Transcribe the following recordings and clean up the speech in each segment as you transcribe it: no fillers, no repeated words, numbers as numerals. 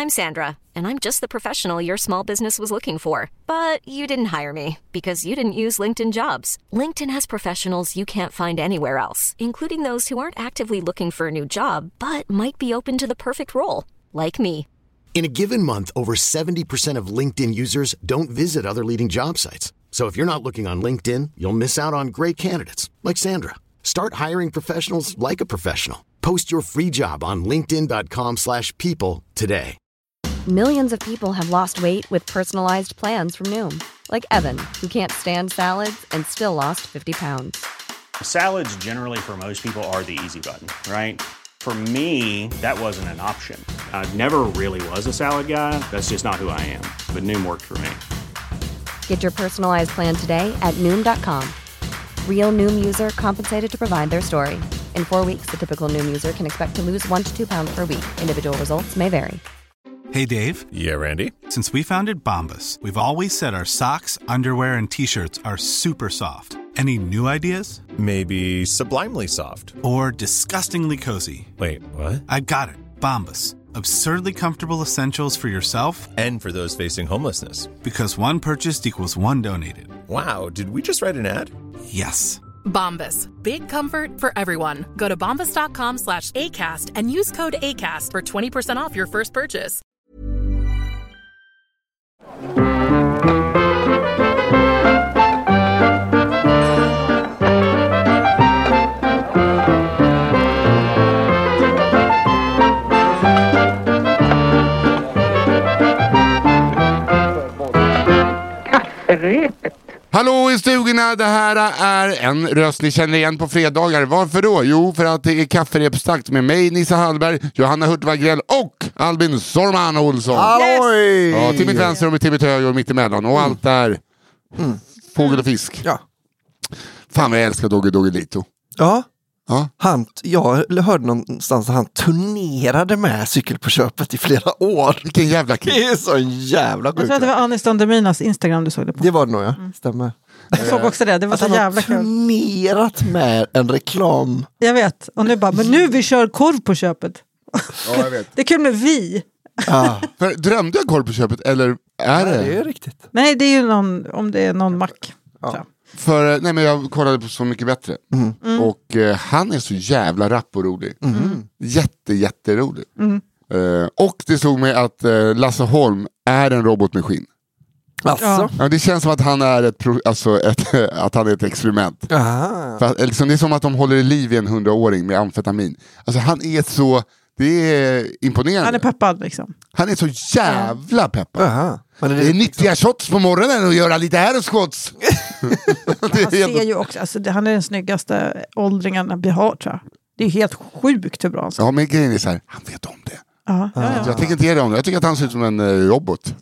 I'm Sandra, and I'm just the professional your small business was looking for. But you didn't hire me because you didn't use LinkedIn Jobs. LinkedIn has professionals you can't find anywhere else, including those who aren't actively looking for a new job, but might be open to the perfect role, like me. In a given month, over 70% of LinkedIn users don't visit other leading job sites. So if you're not looking on LinkedIn, you'll miss out on great candidates like Sandra. Start hiring professionals like a professional. Post your free job on linkedin.com/people today. Millions of people have lost weight with personalized plans from Noom. Like Evan, who can't stand salads and still lost 50 pounds. Salads generally for most people are the easy button, right? For me, that wasn't an option. I never really was a salad guy. That's just not who I am. But Noom worked for me. Get your personalized plan today at Noom.com. Real Noom user compensated to provide their story. In 4 weeks, the typical Noom user can expect to lose 1 to 2 pounds per week. Individual results may vary. Hey, Dave. Yeah, Randy. Since we founded Bombas, we've always said our socks, underwear, and T-shirts are super soft. Any new ideas? Maybe sublimely soft. Or disgustingly cozy. Wait, what? I got it. Bombas. Absurdly comfortable essentials for yourself and for those facing homelessness. Because one purchased equals one donated. Wow, did we just write an ad? Yes. Bombas. Big comfort for everyone. Go to bombas.com/ACAST and use code ACAST for 20% off your first purchase. Hallå i stugorna, det här är en röst ni känner igen på fredagar. Varför då? Jo, för att det är kafferepstakt med mig, Nissa Hallberg, Johanna Hurtig-Wagrell och Albin Sorman Olsson. Halloj! Ja, till mitt vänster och till mitt höger och mitt emellan och allt där. Fågel och fisk. Ja. Fan vad jag älskar Doggelito. Ja. Ja. Jag hörde någonstans att han turnerade med Cykel på köpet i flera år. Vilken jävla kul. Det är så jävla sjukt. Jag tror att det var Anis Don Deminas Instagram du såg det på. Det var det nog, ja. Stämmer. Jag såg också det, det var så jävla kul. Han har turnerat med en reklam. Jag vet, och nu bara, men nu vi kör korv på köpet. Ja, jag vet. Det är kul med vi. Ja. För, drömde jag korv på köpet eller är det? Det är riktigt. Nej, det är ju någon, om det är någon mack. Ja. För, nej men jag kollade på Så mycket bättre. Och han är så jävla rapp och rolig. Jätterolig. Och det såg mig att Lasse Holm är en robotmaskin. Alltså? Ja, det känns som att han är att han är ett experiment. För, liksom, det är som att de håller i liv i en 100-åring med amfetamin. Alltså han är så... Det är imponerande. Han är peppad liksom. Han är så jävla peppad. Men det är 90 shots på morgonen och göra lite aeroskots. Han ser ju också, alltså, han är den snyggaste åldringen vi har, tror jag. Det är helt sjukt hur bra han ser. Ja, men grejen är så här, han vet om det. Ja. Jag tänker inte ge det om det. Jag tycker att han ser ut som en robot.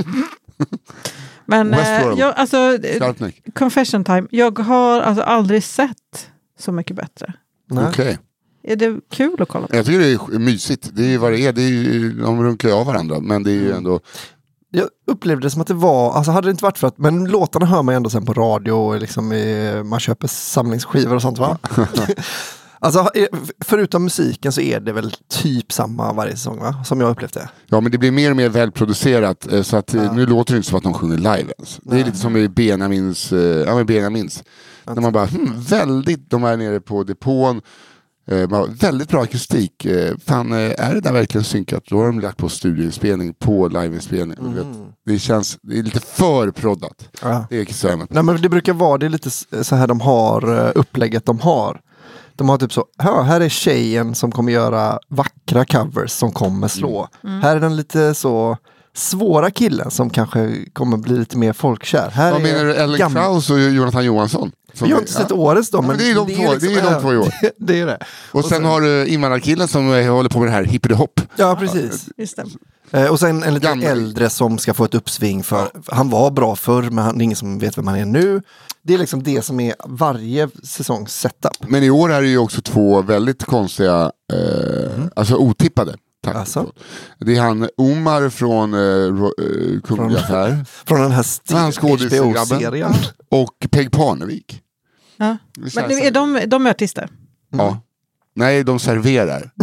Men confession time. Jag har alltså aldrig sett Så mycket bättre. Okej. Är det kul att kolla på? Jag tycker det är mysigt. Det är vad det är. Det är ju, de runkar av varandra. Men det är ju ändå... Jag upplevde det som att det var, alltså hade det inte varit för att, men låtarna hör man ju ändå sen på radio och liksom man köper samlingsskivor och sånt, va? Alltså förutom musiken så är det väl typ samma varje säsong, va? Som jag upplevt det. Ja, men det blir mer och mer välproducerat så att nu låter det inte som att de sjunger live ens. Det är lite som i Benjamins när man bara, väldigt, de är nere på depån. Väldigt bra akustik. Fan, är det där verkligen synkat? Då har de lagt på studieinspelning på liveinspelning. Det är lite för proddat. Det är extremt. Nej, men det brukar vara, det är lite så här de har upplägget de har. De har typ så, här är tjejen som kommer göra vackra covers som kommer slå. Här är den lite så svåra killen som kanske kommer bli lite mer folkkär. Här vad menar du, Ellen Kraus och Jonathan Johansson? Jag har inte sett årets då, men det är de två i år. Det är det. Och sen har du invandrarkillen som håller på med det här hippity-hop. Ja, precis. Just det. Och sen en lite äldre som ska få ett uppsving för han var bra förr, men det är ingen som vet vem han är nu. Det är liksom det som är varje säsongs setup. Men i år är det ju också två väldigt konstiga, alltså otippade. Alltså? Det är han Omar från Kungliga Affär. Från den här HBO-serien. Och Peg Parnevik. Ja. Men är de artister? Ja. Nej, de serverar.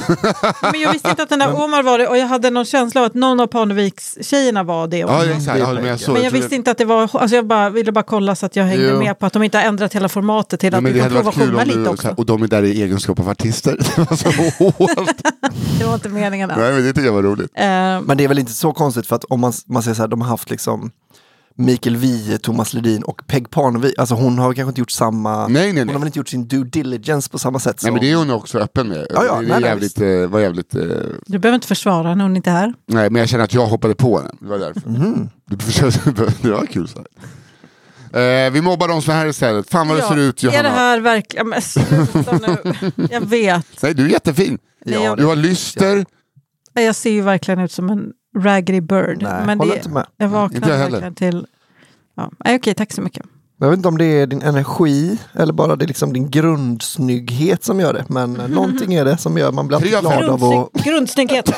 Men jag visste inte att den där Omar var det, och jag hade någon känsla av att någon av Parneviks tjejerna var det också. Ja, exakt. Men jag visste inte att det var, alltså jag ville bara kolla så att jag hängde med på att de inte har ändrat hela formatet till att vi kan prova sjunga lite också. Och de är där i egenskap av artister. Det var så hårt. Det var inte meningen. Nej, men det tycker jag var roligt. Men det är väl inte så konstigt, för att om man säger så här, de har haft liksom Mikael Wiehe, Thomas Ledin och Peg Parnevik. Alltså hon har kanske inte gjort samma... Nej. Hon har väl inte gjort sin due diligence på samma sätt. Nej, men det är hon också öppen med. Ja, det var jävligt... Du behöver inte försvara när hon inte är här. Nej, men jag känner att jag hoppade på henne. Det var därför. Det var kul så här. Vi mobbar dem som är här istället. Fan vad det ser ut, Johanna. Är det här verkligen... Men sluta nu. Jag vet. Nej, du är jättefin. Ja, du har lyster. Jag ser ju verkligen ut som en raggedy bird. Nej, men håller inte med. Jag vaknar verkligen till... Ja. Okej, tack så mycket. Jag vet inte om det är din energi eller bara det är liksom din grundsnygghet som gör det. Men någonting är det som gör man blir alltid glad av att... Grundsnygghet.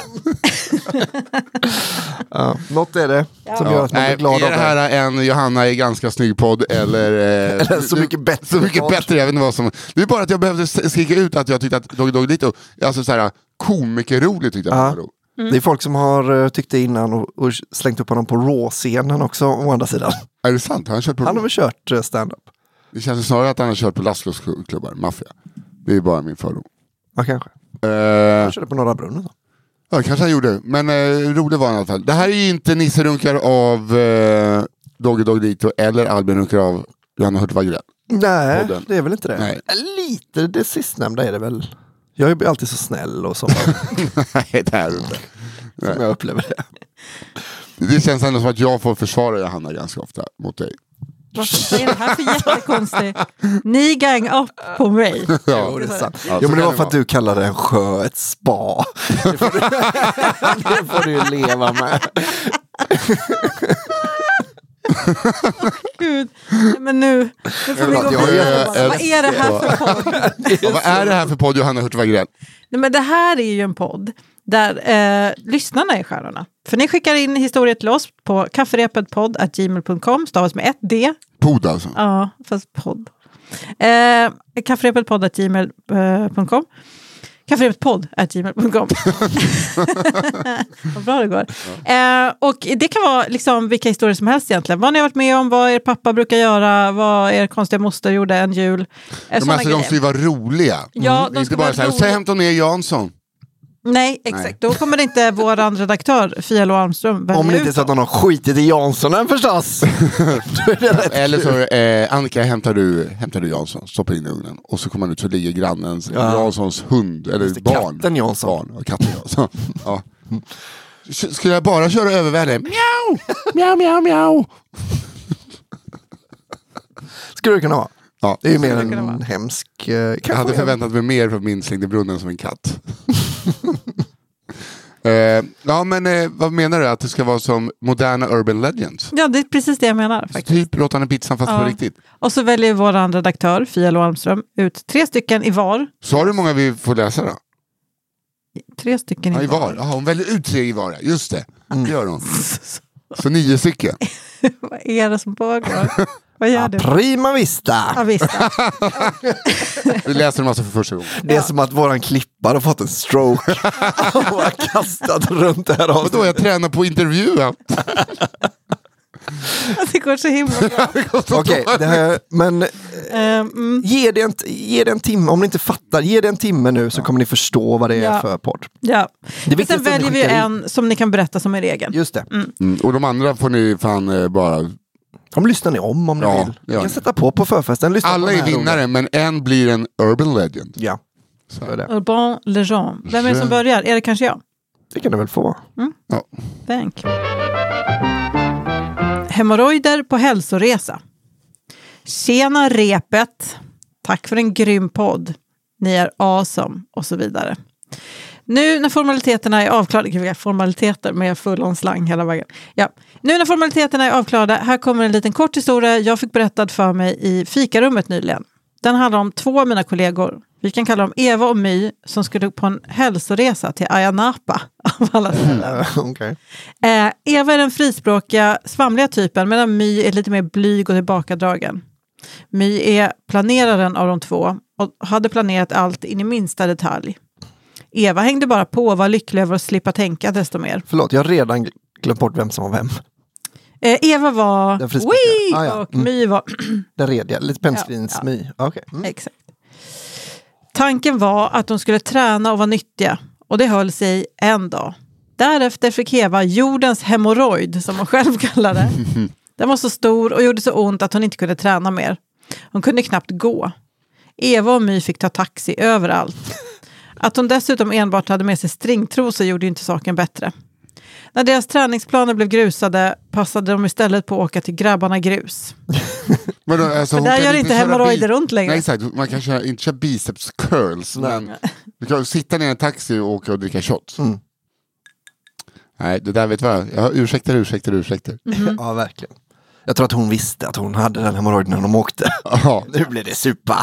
Ja, något är det som gör att man blir glad av det. Är det här en Johanna är ganska snygg podd eller så mycket bättre? Så mycket bättre, jag vet inte vad som... Det är bara att jag behövde skrika ut att jag tyckte att Doggy Dito, alltså såhär komikerroligt tyckte jag var roligt. Det är folk som har tyckt det innan och slängt upp honom på Raw-scenen också å andra sidan. Är det sant? Han har väl kört stand-up? Det känns snarare att han har kört på Laszlos klubbar, maffia. Det är bara min fördom. Ja, kanske. Han körde på Norra Brunnen då. Ja, kanske han gjorde. Men roligt var han i alla fall. Det här är ju inte Nisse Runkar av Doggy Dito eller Albin Runkar av Johanna Hurtig Wagrell. Nej, det är väl inte det. Nej. Lite det sistnämnda är det väl. Jag är ju alltid så snäll och så. Nej, det är inte. Som jag upplever det. Det känns ändå som att jag får försvara Johanna ganska ofta mot dig. Vad är det här för jättekonstigt? Ni gang upp på mig. Ja, det är sant. Ja, men det var för att du kallade en sjö ett spa. Det får du ju leva med. Gud, men nu får vi gå vidare. Vad är det här för podd? Vad är det här för podd, Johanna Hurtig Wagrell? Nej, men det här är ju en podd där lyssnarna är stjärnorna. För ni skickar in historier till oss på kafferepetpodd@gmail.com, stavas med 1D. Podd alltså? Ja, fast podd. Kafferepetpodd@gmail.com. Kafferepetpodd@gmail.com. Vad bra det går. Och det kan vara liksom vilka historier som helst egentligen. Vad ni har varit med om, vad er pappa brukar göra, vad er konstiga moster gjorde en jul. De ska ju vara roliga. Ja, de inte bara såhär, säg hämta ner Jansson. Nej, exakt. Nej. Då kommer det inte vår redaktör, Fia Lo Armström. Om det inte är så att någon har skitit i Janssonen förstås. Eller så, Annika, hämtar du Jansson, stoppar in i ugnen. Och så kommer man ut så ligger grannens, Janssons hund, eller barn. Katten Jansson. Barn och katten Jansson. Ja. Skulle jag bara köra över världen? Mjau, mjau, mjau, mjau. Skulle det kunna vara? Ja. Det är ju mer en hemsk... jag hade förväntat mig mer för min slängde brunnen som en katt. Ja, men vad menar du? Att det ska vara som moderna urban legends? Ja, det är precis det jag menar faktiskt. Typ låtande pizzan fast på riktigt. Och så väljer vår redaktör, Fia Lo Armström, ut 3 stycken i var. Så har du många vi får läsa då? 3 stycken i var. Ja, hon väljer ut 3 i var, just det. Det gör hon. Så 9 stycken. Vad är det som pågår? Vad gör du? Prima vista! Ja, vista. Vi läser dem alltså för första gången. Det är som att våran klippare har fått en stroke och har kastat runt det här avsnittet. Vadå, jag tränar på intervjua. Det går så himla bra. Okej, men ge det en timme, om ni inte fattar, ge det en timme nu så kommer ni förstå vad det är för podd. Ja, sen väljer vi en som ni kan berätta som er egen. Just det. Och de andra får ni fan bara... De lyssnar ni om ni vill. Ni kan sätta på förfesten. Alla är vinnare, men en blir en urban legend. Ja, så är det. Urban legend. Vem är det som börjar? Är det kanske jag? Det kan du väl få. Ja. Thank you. Hemorrojder på hälsoresa. Tjena repet. Tack för en grym podd. Ni är awesome. Och så vidare. Nu när formaliteterna är avklarade, vilka formaliteter med full on slang hela vägen. Ja. Nu när formaliteterna är avklarade, här kommer en liten kort historia jag fick berättad för mig i fikarummet nyligen. Den handlar om 2 av mina kollegor. Vi kan kalla dem Eva och My som skulle på en hälsoresa till Ayia Napa av alla ställen. Okay. Eva är den frispråkiga, svamliga typen medan My är lite mer blyg och tillbakadragen. My är planeraren av de 2 och hade planerat allt in i minsta detalj. Eva hängde bara på och var lycklig över att slippa tänka desto mer. Förlåt, jag har redan glömt bort vem som var vem. Eva var och My var... Den rediga, lite penslinsmy. Okay. Exakt. Tanken var att de skulle träna och vara nyttiga. Och det höll sig en dag. Därefter fick Eva jordens hemorrojd, som hon själv kallade det. Den var så stor och gjorde så ont att hon inte kunde träna mer. Hon kunde knappt gå. Eva och My fick ta taxi överallt. Att hon dessutom enbart hade med sig stringtrosor gjorde inte saken bättre. När deras träningsplaner blev grusade passade de istället på att åka till Grabbarna Grus. Men alltså, för där gör inte hemorrojder runt längre. Nej, exakt. Man kan inte köra biceps curls. Men du kan sitta ner i en taxi och åka och dricka shots. Nej, det där vet vad. Jag ursäkter. Ja, verkligen. Jag tror att hon visste att hon hade den hemorrojden när de åkte. Nu blir det supa.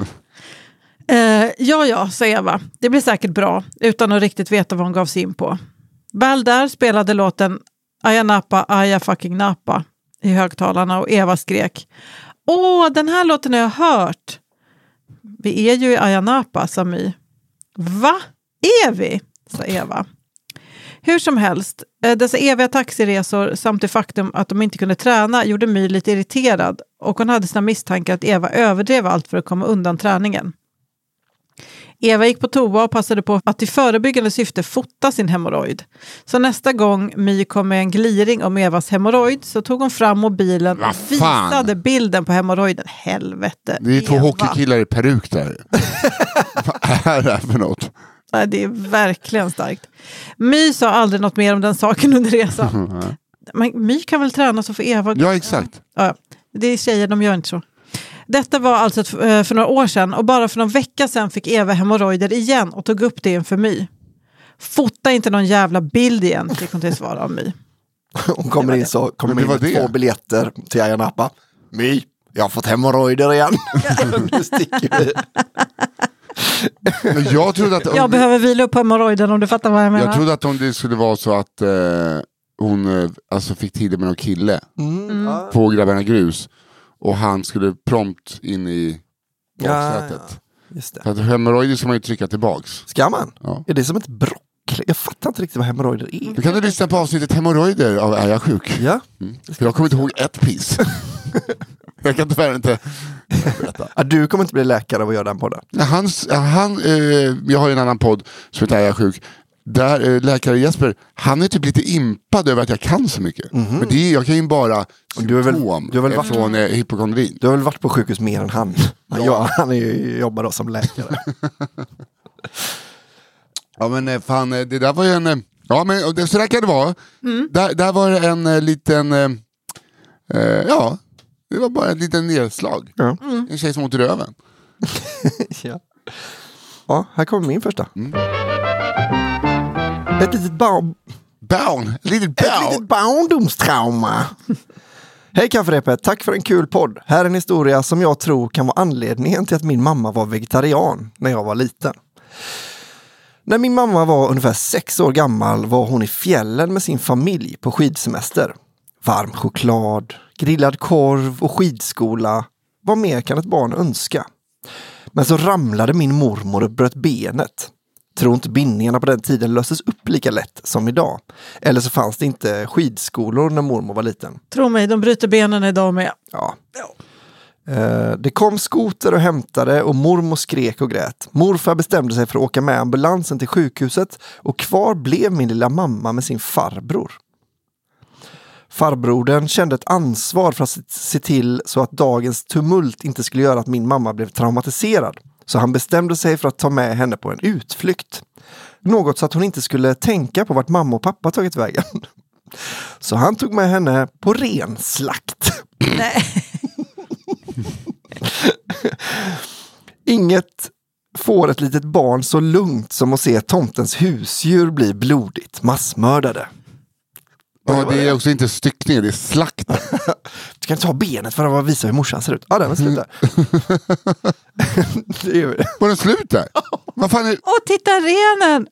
Ja, sa Eva. Det blir säkert bra, utan att riktigt veta vad hon gav sig in på. Väl där spelade låten Aya Napa, Aya fucking Napa i högtalarna och Eva skrek: den här låten har jag hört. Vi är ju i Aya Napa, sa My. Va? Är vi? Sa Eva. Hur som helst, dessa eviga taxiresor samt det faktum att de inte kunde träna gjorde My lite irriterad och hon hade sina misstankar att Eva överdrev allt för att komma undan träningen. Eva gick på toa och passade på att i förebyggande syfte fota sin hemorrojd. Så nästa gång My kom med en gliring om Evas hemorrojd så tog hon fram mobilen och visade bilden på hemorrojden. Helvete. Det är 2 hockeykillar i peruk där. Vad är det här för något? Nej, det är verkligen starkt. My sa aldrig något mer om den saken under resan. Men My kan väl träna så för Eva? Ja, exakt. Ja, det är tjejer, de gör inte så. Detta var alltså för några år sedan och bara för någon vecka sedan fick Eva hemorrojder igen och tog upp det inför My. Fota inte någon jävla bild igen, fick hon till svar av My. Hon kommer in med 2 biljetter till Aya Napa. My, jag har fått hemorrojder igen. Nu sticker vi. Jag trodde att jag behöver vila upp hemorrojden, om du fattar vad jag menar. Jag trodde att om det skulle vara så att hon alltså fick tid med någon kille på Grabbarna Grus och han skulle prompt in i baksätet. Ja, just det. För att hemorrojder ska man ju trycka tillbaks. Ska man? Ja. Är det som ett brock? Jag fattar inte riktigt vad hemorrojder är. Du kan du lyssna på avsnittet hemorrojder av Är jag sjuk? Ja. För jag kommer inte ihåg ett piss. Jag kan tyvärr inte berätta. Du kommer inte bli läkare av att göra den podden. Jag har ju en annan podd som heter Är jag sjuk? Där läkare Jesper, han är typ lite impad över att jag kan så mycket. Men det jag kan ju bara symptom från hypokondrin. Du har väl varit på sjukhus mer än han? Han jobbar då som läkare. Ja men fan, det där var ju en... Ja men så där kan det vara. Där var det en liten... det var bara ett litet nedslag. En tjej som åt röven. Ja, här kommer min första. Ett litet barndomstrauma. Hej kafferepet, tack för en kul podd. Här är en historia som jag tror kan vara anledningen till att min mamma var vegetarian när jag var liten. När min mamma var ungefär 6 år gammal var hon i fjällen med sin familj på skidsemester. Varm choklad, grillad korv och skidskola. Vad mer kan ett barn önska? Men så ramlade min mormor och bröt benet. Tror inte bindningarna på den tiden löses upp lika lätt som idag. Eller så fanns det inte skidskolor när mormor var liten. Tro mig, de bryter benen idag med. Ja. Det kom skoter och hämtade och mormor skrek och grät. Morfar bestämde sig för att åka med ambulansen till sjukhuset och kvar blev min lilla mamma med sin farbror. Farbrodern kände ett ansvar för att se till så att dagens tumult inte skulle göra att min mamma blev traumatiserad. Så han bestämde sig för att ta med henne på en utflykt. Något så att hon inte skulle tänka på vart mamma och pappa tagit vägen. Så han tog med henne på renslakt. Nej. Inget får ett litet barn så lugnt som att se tomtens husdjur bli blodigt massmördade. Ja, det är också inte styckning, det är slakt. Du kan ta benet för att visa hur morsan ser ut. Ja, den är slut där. Var den slut där? Vad fan är... Åh, titta renen!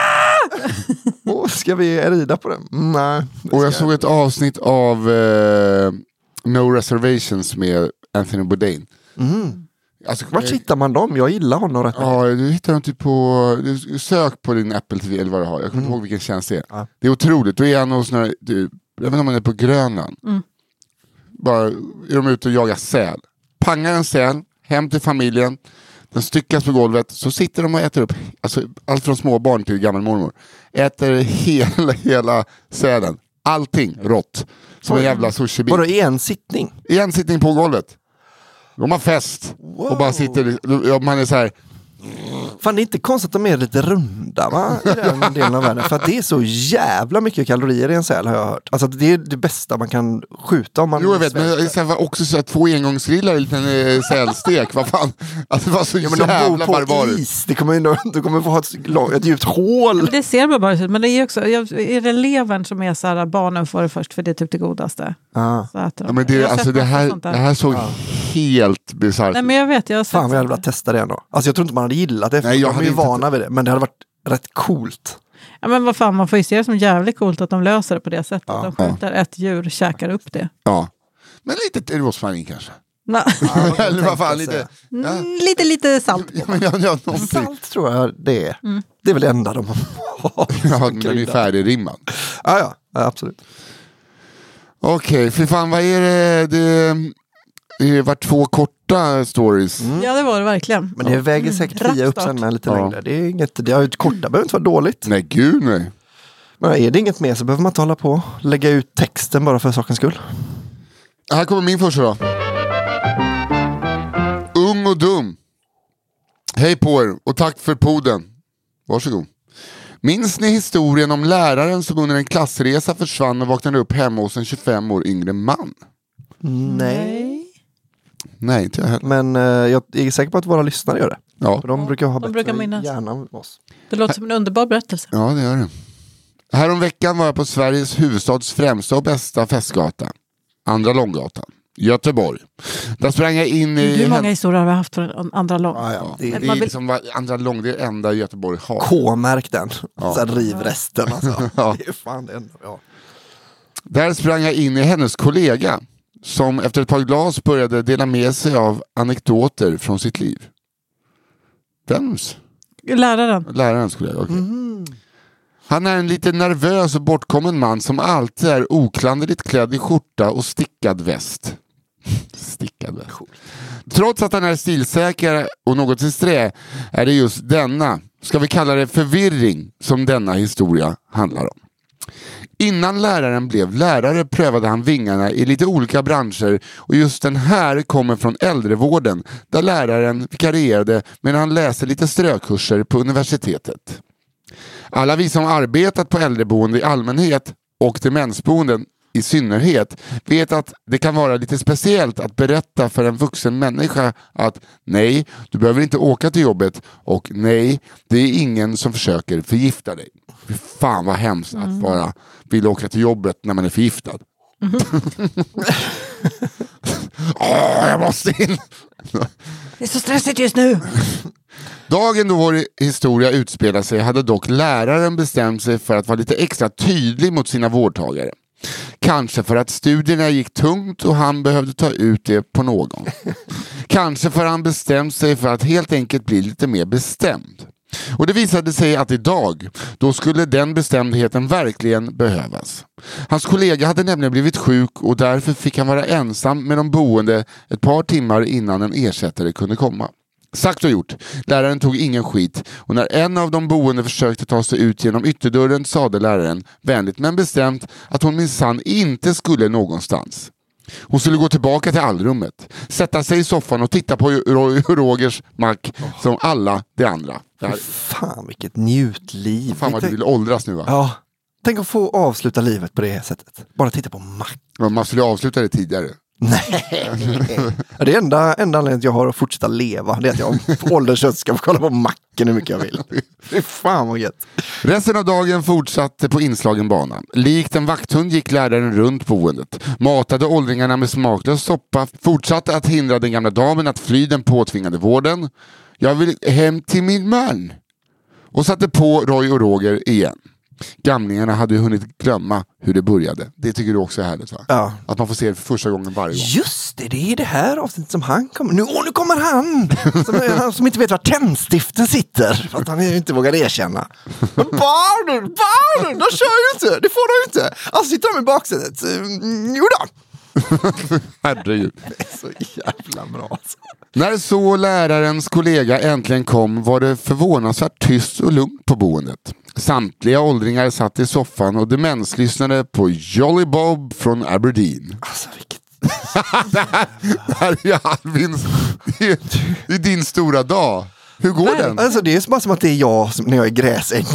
Ska vi rida på den? Nej. Och jag såg ett avsnitt av No Reservations med Anthony Bourdain. Alltså, Vart hittar man dem? Jag gillar honom rätt. Ja, du hittar dem typ på... Sök på din Apple TV eller vad du har. Jag kommer inte ihåg vilken tjänst det är. Ja. Det är otroligt. Då är han hos några... Jag vet inte om man är på Grönland. Bara är de ute och jagar säl. Pangar en säl, hem till familjen. Den styckas på golvet. Så sitter de och äter upp allt från små barn till gammal mormor. Äter hela sälen. Allting rått. Som en jävla sushi-bit. Bara en sittning? En sittning på golvet. De har fest. Wow. Och bara sitter... Man är så här... Fan, det är inte konstigt att de är lite runda, va? I den delen av världen. För att det är så jävla mycket kalorier i en säl, har jag hört. Alltså det är det bästa man kan skjuta om man... Jo, jag vet, men sen var också så att 2 engångsgrillar i en liten sälstek. Vad fan? Alltså det var så jävla barbariskt. Is. Du kommer få ha ett djupt hål. Ja, det ser bara ut, men det är också... Är det levern som är så här, barnen får det först, för det är typ det godaste. Så att men det här såg helt bisarrt. Nej, men jag vet, jag har sett. Fan, jag hade velat testa det ändå. Alltså jag tror inte man hade gillat det. Nej, jag är ju vana vid det, men det hade varit rätt coolt. Ja, men vad fan, man får ju se det som jävligt coolt att de löser det på det sättet. De skjuter ett djur, käkar upp det. Ja, men lite rosmarin kanske. Eller vad fan, lite salt. Salt tror jag det är. Det är väl det enda de har. Ja, men den är färdigrimmad. Ja, absolut. Okej, för fan, vad är det? Det var 2 korta stories. Ja, det var det verkligen. Men det väger säkert 10 upp sen med lite längre. Det är inget, korta behöver inte vara dåligt. Nej, gud nej. Men är det inget mer så behöver man inte hålla på. Lägga ut texten bara för sakens skull. Här kommer min första då. Ung och dum. Hej på er och tack för podden. Varsågod. Minns ni historien om läraren som under en klassresa försvann och vaknade upp hemma hos en 25 år yngre man? Nej, inte jag heller. Men jag är säker på att våra lyssnare gör det. Ja. För de brukar ha bättre minnas. hjärna än oss. Det låter som en underbar berättelse. Ja, det gör det. Härom veckan var jag på Sveriges huvudstads främsta och bästa festgata. Andra Långgatan. Göteborg. Där sprang jag in i... Hur många historier har vi haft från Andra Lång? Ja. Det är liksom Andra Lång, det är enda Göteborg har. K-märk den. Så här riv resten alltså. Ja. Det är fan det enda. Ja. Där sprang jag in i hennes kollega som efter ett par glas började dela med sig av anekdoter från sitt liv. Vems? Lärarens kollega, okej. Han är en lite nervös och bortkommen man som alltid är oklanderligt klädd i skjorta och stickad väst. Stickad väst. Trots att han är stilsäker och något till strä är det just denna, ska vi kalla det förvirring, som denna historia handlar om. Innan läraren blev lärare prövade han vingarna i lite olika branscher och just den här kommer från äldrevården där läraren vikarierade medan han läste lite strökurser på universitetet. Alla vi som arbetat på äldreboende i allmänhet och demensboenden i synnerhet vet att det kan vara lite speciellt att berätta för en vuxen människa att nej, du behöver inte åka till jobbet och nej, det är ingen som försöker förgifta dig. Fy fan vad hemskt att bara vilja åka till jobbet när man är förgiftad. Jag måste in. Det är så stressigt just nu. Dagen då vår historia utspelar sig hade dock läraren bestämt sig för att vara lite extra tydlig mot sina vårdtagare. Kanske för att studierna gick tungt och han behövde ta ut det på någon. Kanske för att han bestämt sig för att helt enkelt bli lite mer bestämd. Och det visade sig att idag, då skulle den bestämdheten verkligen behövas. Hans kollega hade nämligen blivit sjuk och därför fick han vara ensam med de boende ett par timmar innan en ersättare kunde komma. Sagt och gjort, läraren tog ingen skit och när en av de boende försökte ta sig ut genom ytterdörren sade läraren vänligt men bestämt att hon minsann inte skulle någonstans. Hon skulle gå tillbaka till allrummet, sätta sig i soffan och titta på Rogers mack som alla de andra. Fan vilket njutliv. Fan vad du vill åldras nu va? Ja, tänk att få avsluta livet på det sättet. Bara titta på mack. Ja, man skulle avsluta det tidigare. Nej. Det enda anledningen att jag har att fortsätta leva det är att jag på ålderskött ska få kolla på macken hur mycket jag vill. Det är fan vad gött. Resten av dagen fortsatte på inslagen bana. Likt en vakthund gick läraren runt boendet. Matade åldringarna med smaklös soppa. Fortsatte att hindra den gamla damen att fly den påtvingade vården. Jag vill hem till min man. Och satte på Roy och Roger igen. Gamlingarna hade ju hunnit glömma hur det började. Det tycker du också är härligt, va? Ja. Att man får se det för första gången varje gång. Just det, det är det här avsnittet som han kommer. Nu kommer han som inte vet var tändstiften sitter. För att han inte vågar erkänna. Barnen, de kör ju inte. Det får de inte. Alltså sitter de i baksätet. Jo då. Herregud. Det är så jävla bra alltså. När så lärarens kollega äntligen kom var det förvånansvärt tyst och lugnt på boendet. Samtliga åldringar satt i soffan och demenslyssnade på Jolly Bob från Aberdeen. Alltså vilket... det här är Albins... Det är din stora dag. Hur går den? Alltså det är bara som att det är jag när jag är gräsäng.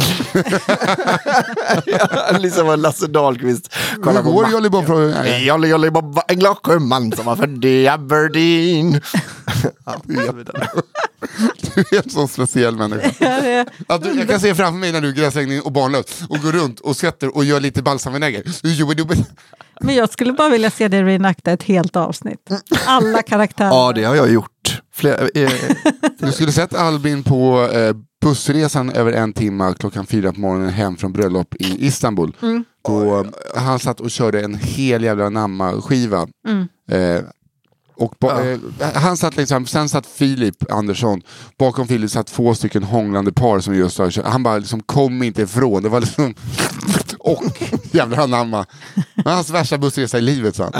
Liksom var Lasse Dahlqvist. Hur går Jolly Bob från... Jolly Bob var en glad sjöman som var född i Aberdeen. Du är en sån speciell människa. Jag kan se framför mig när du är gräsängning och barnlös och går runt och skrattar och gör lite balsamvinäger. Men jag skulle bara vilja se dig reenacta ett helt avsnitt. Alla karaktärer. Ja, det har jag gjort. Du skulle sett Albin på bussresan över 1 timme klockan 4 på morgonen hem från bröllop i Istanbul. Då han satt och körde en hel jävla namma-skiva. Han satt liksom, sen satt Filip Andersson bakom Filip satt 2 stycken hånglande par som just har kört. Han bara liksom kom inte ifrån. Det var liksom och jävla namma. Hans värsta bussresa i livet, så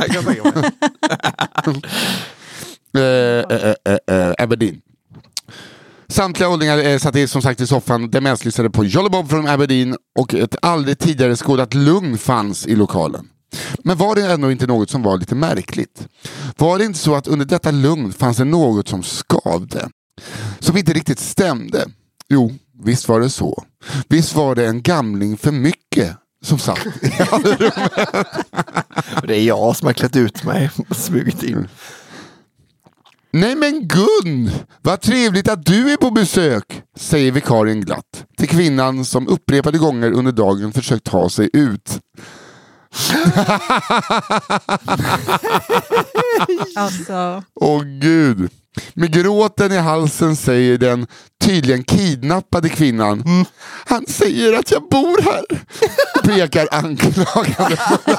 Aberdeen. Samtliga åldringar satt som sagt i soffan. Demenslyssnade på Jolly Bob från Aberdeen och ett aldrig tidigare skådat lugn fanns i lokalen. Men var det ändå inte något som var lite märkligt? Var det inte så att under detta lugn fanns det något som skavde? Som inte riktigt stämde? Jo, visst var det så. Visst var det en gamling för mycket som satt i rummet. Det är jag som har klätt ut mig och smugit in. Nej men Gun, vad trevligt att du är på besök, säger vikarien glatt till kvinnan som upprepade gånger under dagen försökt ta sig ut. Alltså. Åh gud. Med gråten i halsen säger den tydligen kidnappade kvinnan. Han säger att jag bor här. Pekar anklagande.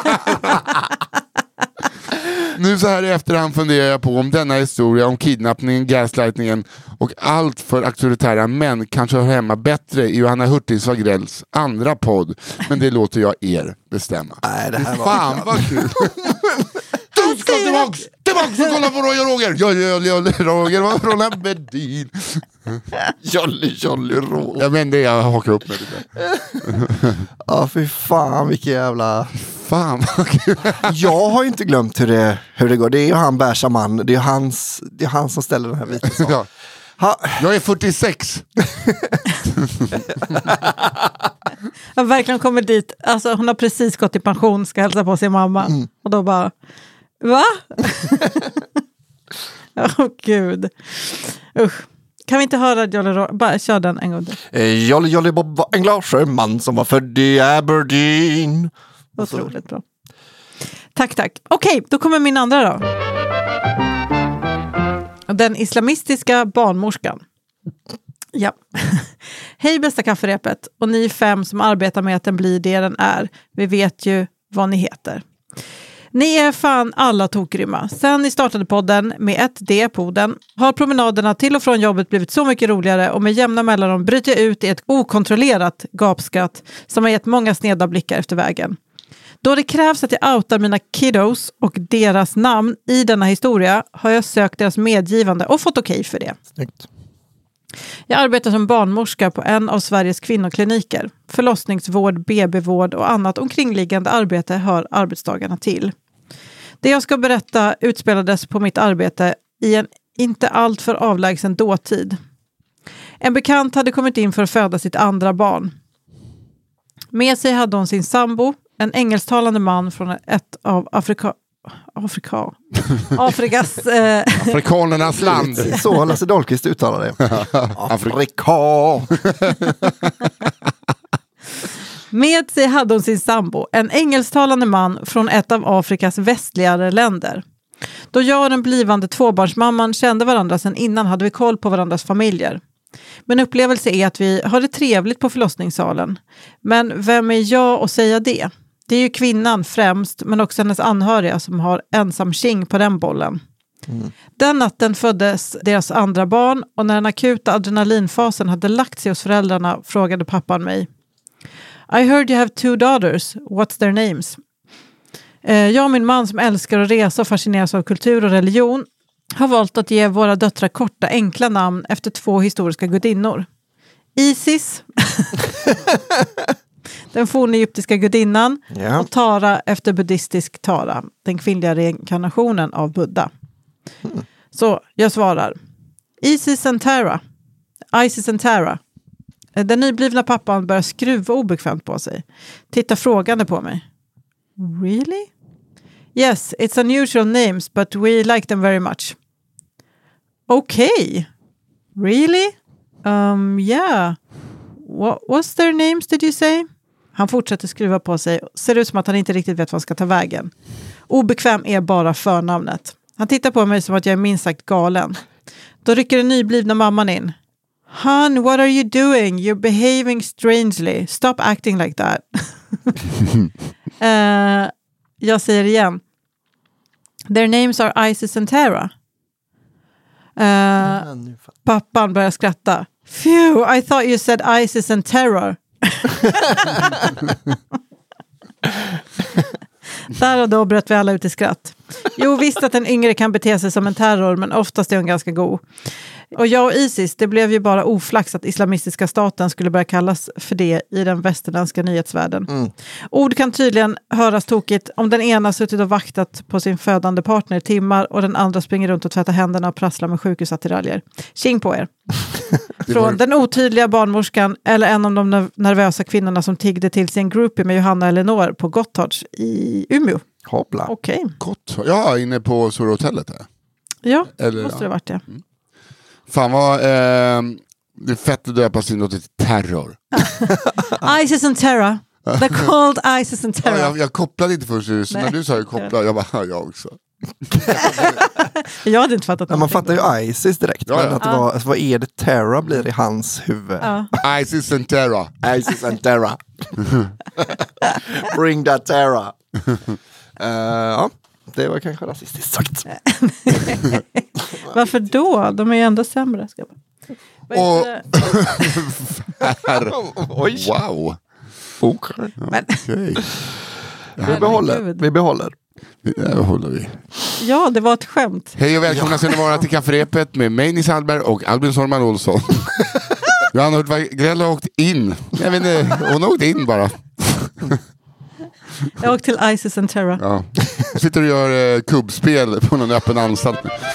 Nu så här i efterhand funderar jag på om denna historia om kidnappningen, gaslightningen och allt för auktoritära män kanske hör hemma bättre i Johanna Hurtigs Wagrells andra podd. Men det låter jag er bestämma. Nej, det här var fan vad kul. Du ska tillbaks och kolla på Roger var från Aberdeen. Jolly Roger. Ja men det jag hakar upp med det. Ja fy fan vilken jävla... Fan vad kul. Jag har inte glömt hur det går. Det är ju han Bärsaman. Det är han som ställer den här vita saken. Ja. Jag är 46. Jag verkligen kommer dit. Alltså hon har precis gått i pension, ska hälsa på sin mamma. Och då bara, va? Åh gud. Usch. Kan vi inte höra Jolly bara kör den en gång till. Jolly Bob var en glad sjöman som var född i Aberdeen. Otroligt bra. Tack. Okej, då kommer min andra då. Den islamistiska barnmorskan. Ja. Hej bästa kafferepet. Och ni 5 som arbetar med att den blir det den är. Vi vet ju vad ni heter. Ni är fan alla tokgrymma. Sen ni startade podden med ett D på den har promenaderna till och från jobbet blivit så mycket roligare och med jämna mellanrum bryter jag ut i ett okontrollerat gapskratt som har gett många sneda blickar efter vägen. Då det krävs att jag outar mina kiddos och deras namn i denna historia har jag sökt deras medgivande och fått okej för det. Snyggt. Jag arbetar som barnmorska på en av Sveriges kvinnokliniker. Förlossningsvård, BB-vård och annat omkringliggande arbete hör arbetsdagarna till. Det jag ska berätta utspelades på mitt arbete i en inte allt för avlägsen dåtid. En bekant hade kommit in för att föda sitt andra barn. Med sig hade hon sin sambo, en engelsktalande man från ett av Afrikas... Afrikanernas land. Så Lasse Dahlqvist uttalar det. Afrika. Med sig hade hon sin sambo, en engelsktalande man från ett av Afrikas västligare länder. Då jag och den blivande tvåbarnsmamman kände varandra sedan innan hade vi koll på varandras familjer. Min upplevelse är att vi har det trevligt på förlossningssalen. Men vem är jag att säga det? Det är ju kvinnan främst, men också hennes anhöriga som har ensam king på den bollen. Den natten föddes deras andra barn och när den akuta adrenalinfasen hade lagt sig hos föräldrarna frågade pappan mig: I heard you have 2 daughters. What's their names? Jag och min man som älskar att resa och fascineras av kultur och religion har valt att ge våra döttrar korta, enkla namn efter 2 historiska gudinnor. Isis, den fornegyptiska gudinnan, och Tara efter buddhistisk Tara, den kvinnliga reinkarnationen av Buddha. Så jag svarar: Isis and Tara. Den nyblivna pappan börjar skruva obekvämt på sig. Tittar frågande på mig. Really? Yes, it's unusual names, but we like them very much. Okay. Really? Yeah. What's their names, did you say? Han fortsätter skruva på sig. Ser ut som att han inte riktigt vet vad han ska ta vägen. Obekväm är bara förnamnet. Han tittar på mig som att jag är minst sagt galen. Då rycker den nyblivna mamman in. Hon, what are you doing? You're behaving strangely. Stop acting like that. Jag säger igen. Their names are Isis and Tara. Pappan börjar skratta. Phew, I thought you said Isis and Terror. Där och då bröt vi alla ut i skratt. Jo, visst att en yngre kan bete sig som en terror, men oftast är hon ganska god. Och jag och Isis, det blev ju bara oflax att islamistiska staten skulle börja kallas för det i den västerländska nyhetsvärlden. Ord kan tydligen höras tokigt om den ena suttit och vaktat på sin födande partner i timmar och den andra springer runt och tvättar händerna och prasslar med sjukhusattiraljer. Tjing på er. Från den otydliga barnmorskan eller en av de nervösa kvinnorna som tiggde till sin groupie med Johanna Eleanor på Gotthards i Umeå. Hoppla. Okej. Gott. Ja, inne på Sora-hotellet här. Ja, eller, måste det varit det. Fan vad det är fett att döpa sin dotter till Terror. Isis and Terror. They're called Isis and Terror. Ja, jag kopplade inte först, så när du sa jag kopplade, jag bara, jag också. Jag hade inte fattat man fattar ju Isis direkt. Ja, men att det var, vad är det Terra blir i hans huvud? Isis and Terra. Isis and Terra. Bring that Terra. Ja, det var kanske rasistiskt sagt. Varför då? De är ju ändå sämre. Och oj. Wow. Okay. Vi behåller. Det håller vi. Ja, det var ett skämt. Hej och välkomna ska ni vara till Kafferepet med mig, Nils Hallberg och Albin Sorman Olsson. Jag har hört vad Grell har åkt in. Jag vet inte, hon har åkt in bara. Jag åkte till Isis and Terra. Ja. Jag sitter och gör kubbspel på någon öppen anstalt.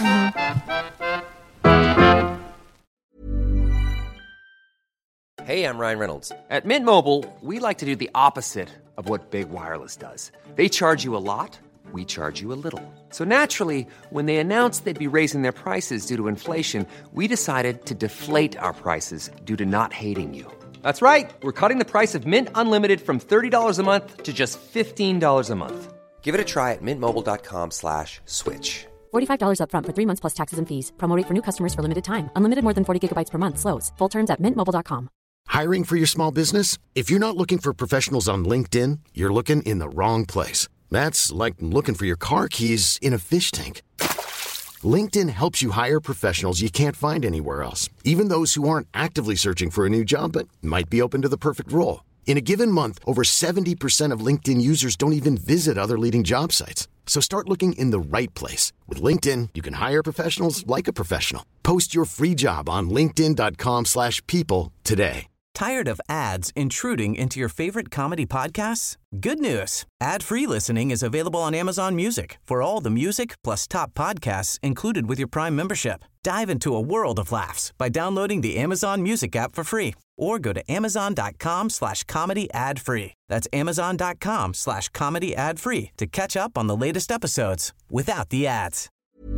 Hey, I'm Ryan Reynolds. At Mint Mobile, we like to do the opposite of what Big Wireless does. They charge you a lot, we charge you a little. So naturally, when they announced they'd be raising their prices due to inflation, we decided to deflate our prices due to not hating you. That's right. We're cutting the price of Mint Unlimited from $30 a month to just $15 a month. Give it a try at mintmobile.com/switch. $45 up front for 3 months plus taxes and fees. Promo rate for new customers for limited time. Unlimited more than 40 gigabytes per month slows. Full terms at mintmobile.com. Hiring for your small business? If you're not looking for professionals on LinkedIn, you're looking in the wrong place. That's like looking for your car keys in a fish tank. LinkedIn helps you hire professionals you can't find anywhere else, even those who aren't actively searching for a new job but might be open to the perfect role. In a given month, over 70% of LinkedIn users don't even visit other leading job sites. So start looking in the right place. With LinkedIn, you can hire professionals like a professional. Post your free job on linkedin.com/people today. Tired of ads intruding into your favorite comedy podcasts? Good news. Ad-free listening is available on Amazon Music for all the music plus top podcasts included with your Prime membership. Dive into a world of laughs by downloading the Amazon Music app for free or go to amazon.com/comedy ad-free. That's amazon.com/comedy ad-free to catch up on the latest episodes without the ads.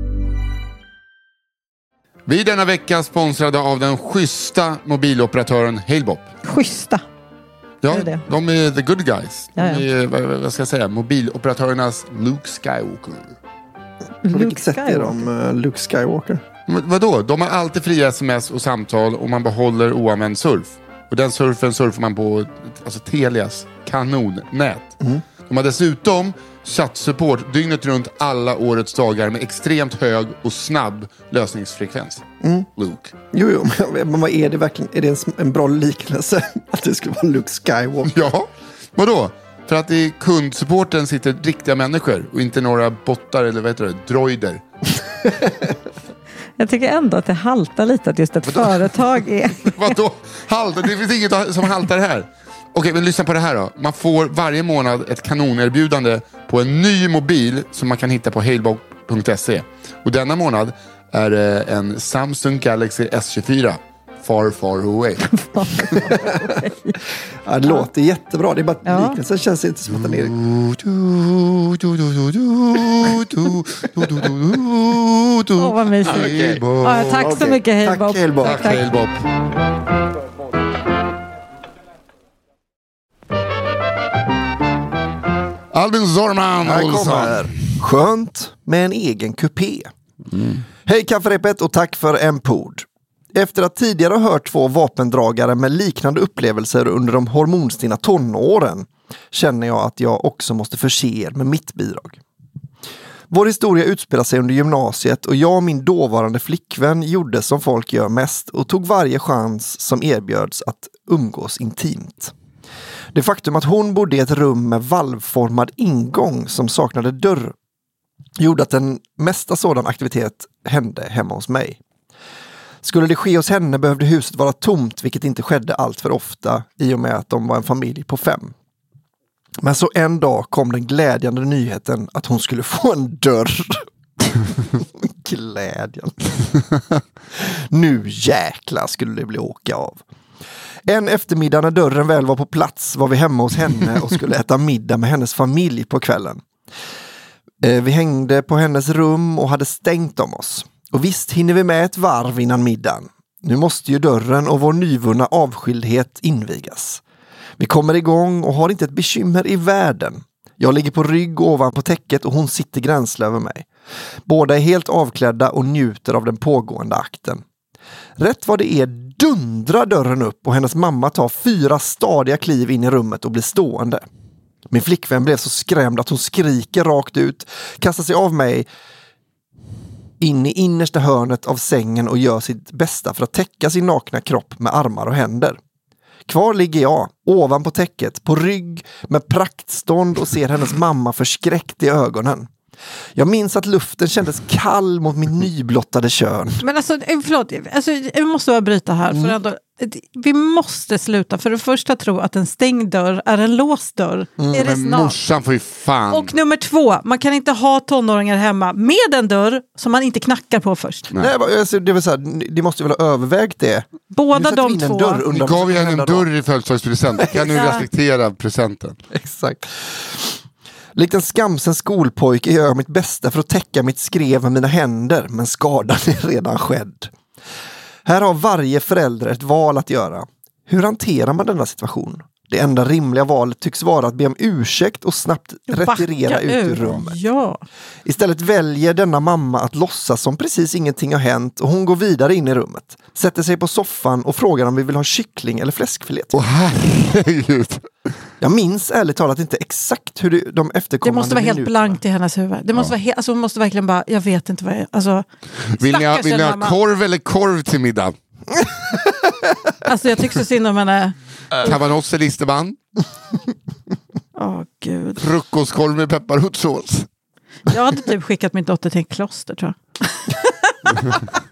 Vi denna vecka sponsrade av den schyssta mobiloperatören Halebop. Schyssta? Ja, det? De är the good guys. Ja. De är, vad ska jag säga, mobiloperatörernas Luke Skywalker. På vilket sätt är de Luke Skywalker? Vadå? De har alltid fria sms och samtal och man behåller oanvänd surf. Och den surfar man på alltså Telias kanonnät. De har dessutom chattsupport dygnet runt alla årets dagar med extremt hög och snabb lösningsfrekvens. Luke. Jo, men vad är det verkligen? Är det en bra liknelse att det skulle vara Luke Skywalker? Ja, vadå? För att i kundsupporten sitter riktiga människor och inte några bottar eller vad heter det, droider. Jag tycker ändå att det haltar lite att just ett företag är... Vadå? Haltar? Det finns inget som haltar här. Okej, men lyssna på det här då. Man får varje månad ett kanonerbjudande på en ny mobil som man kan hitta på halebop.se. Och denna månad är det en Samsung Galaxy S24. Far, far away. Ja, det låter jättebra. Det är bara att liknelsen känns inte som att den är... vad mysigt. Tack så mycket, Halebop. Tack, Halebop. Albin Zorman Olsson. Skönt med en egen kupé. Hej kafferepet och tack för en podd. Efter att tidigare ha hört 2 vapendragare med liknande upplevelser under de hormonstinna tonåren känner jag att jag också måste förse er med mitt bidrag. Vår historia utspelar sig under gymnasiet och jag och min dåvarande flickvän gjorde som folk gör mest och tog varje chans som erbjöds att umgås intimt. Det faktum att hon bodde i ett rum med valvformad ingång som saknade dörr gjorde att den mesta sådan aktivitet hände hemma hos mig. Skulle det ske hos henne behövde huset vara tomt, vilket inte skedde allt för ofta i och med att de var en familj på 5. Men så en dag kom den glädjande nyheten att hon skulle få en dörr. Glädjande. Nu jäklar skulle det bli åka av. En eftermiddag när dörren väl var på plats var vi hemma hos henne och skulle äta middag med hennes familj på kvällen. Vi hängde på hennes rum och hade stängt om oss. Och visst hinner vi med ett varv innan middagen. Nu måste ju dörren och vår nyvunna avskildhet invigas. Vi kommer igång och har inte ett bekymmer i världen. Jag ligger på rygg ovanpå täcket och hon sitter gränsle över mig. Båda är helt avklädda och njuter av den pågående akten. Rätt vad det är dundrar dörren upp och hennes mamma tar 4 stadiga kliv in i rummet och blir stående. Min flickvän blev så skrämd att hon skriker rakt ut, kastar sig av mig in i innersta hörnet av sängen och gör sitt bästa för att täcka sin nakna kropp med armar och händer. Kvar ligger jag, ovanpå täcket, på rygg med praktstånd och ser hennes mamma förskräckt i ögonen. Jag minns att luften kändes kall mot min nyblottade kön. Men alltså, förlåt, jag måste bara bryta här. För ändå, vi måste sluta. För det första tro att en stängd dörr är en låst dörr. Är det men morsan får ju fan. Och nummer 2, man kan inte ha tonåringar hemma med en dörr som man inte knackar på först. Nej, alltså, det vill säga, de måste väl ha övervägt det. Båda de 2. Vi gav ju en dörr i födelsedagspresent. Kan nu respektera presenten. Exakt. Likt en skamsen skolpojke gör jag mitt bästa för att täcka mitt skrev med mina händer, men skadan är redan skedd. Här har varje förälder ett val att göra. Hur hanterar man denna situation? Det enda rimliga valet tycks vara att be om ursäkt och snabbt retirera ut ur rummet. Ja. Istället väljer denna mamma att låtsas som precis ingenting har hänt och hon går vidare in i rummet. Sätter sig på soffan och frågar om vi vill ha kyckling eller fläskfilé. Herregud. Jag minns ärligt talat inte exakt hur de efterkommande Det måste vara helt blankt i hennes huvud. Det måste vara hon måste verkligen bara, jag vet inte vad jag... Alltså, vill ni ha korv eller korv till middag? Alltså jag tycker så synd om henne. Cabanos eller listerbann? Gud. Frukostkorv med pepparrotssås. Jag hade typ skickat min dotter till en kloster, tror jag.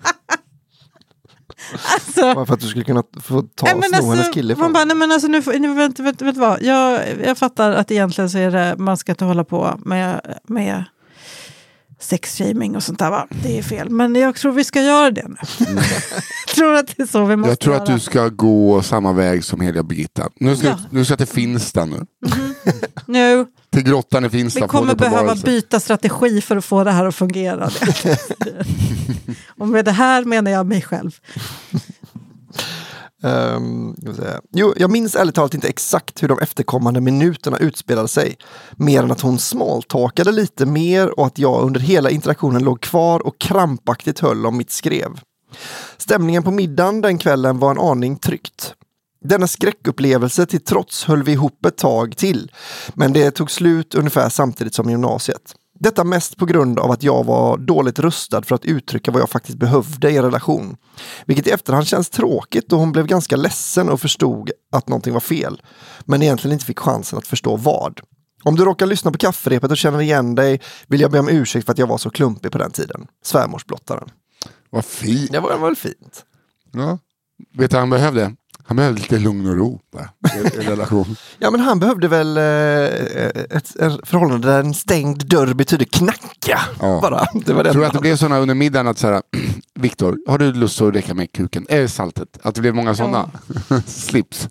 Alltså, bara för att du skulle kunna få sno hennes kille. Man bara, nej men alltså vet vad? Jag fattar att egentligen så är det, man ska inte hålla på med sexshaming och sånt där, va? Det är fel. Men jag tror vi ska göra det nu. Jag tror att det är så vi måste. Jag tror göra. att du ska gå samma väg som Heliga Birgitta. Nu ska det finns där nu. Nu. Till grottan i Finsta. Vi kommer behöva byta strategi för att få det här att fungera. Och med det här menar jag mig själv. Jag minns ärligt talat inte exakt hur de efterkommande minuterna utspelade sig. Mer än att hon smalltalkade lite mer och att jag under hela interaktionen låg kvar och krampaktigt höll om mitt skrev. Stämningen på middagen den kvällen var en aning tryckt. Denna skräckupplevelse till trots höll vi ihop ett tag till, men det tog slut ungefär samtidigt som gymnasiet. Detta mest på grund av att jag var dåligt rustad för att uttrycka vad jag faktiskt behövde i en relation. Vilket i efterhand känns tråkigt och hon blev ganska ledsen och förstod att någonting var fel. Men egentligen inte fick chansen att förstå vad. Om du råkar lyssna på kafferepet och känner igen dig vill jag be om ursäkt för att jag var så klumpig på den tiden. Svärmorsblottaren. Vad fint. Det var väl fint. Ja. Vet du vad han behövde? Han behövde lite lugn och ro i relation. Ja, men han behövde väl ett förhållande där en stängd dörr betyder knacka. Ja. Bara. Det var det. Tror du att det blev sådana under middagen att såhär, Viktor, har du lust att räcka med kuken? Saltet. Att det blev många sådana slips.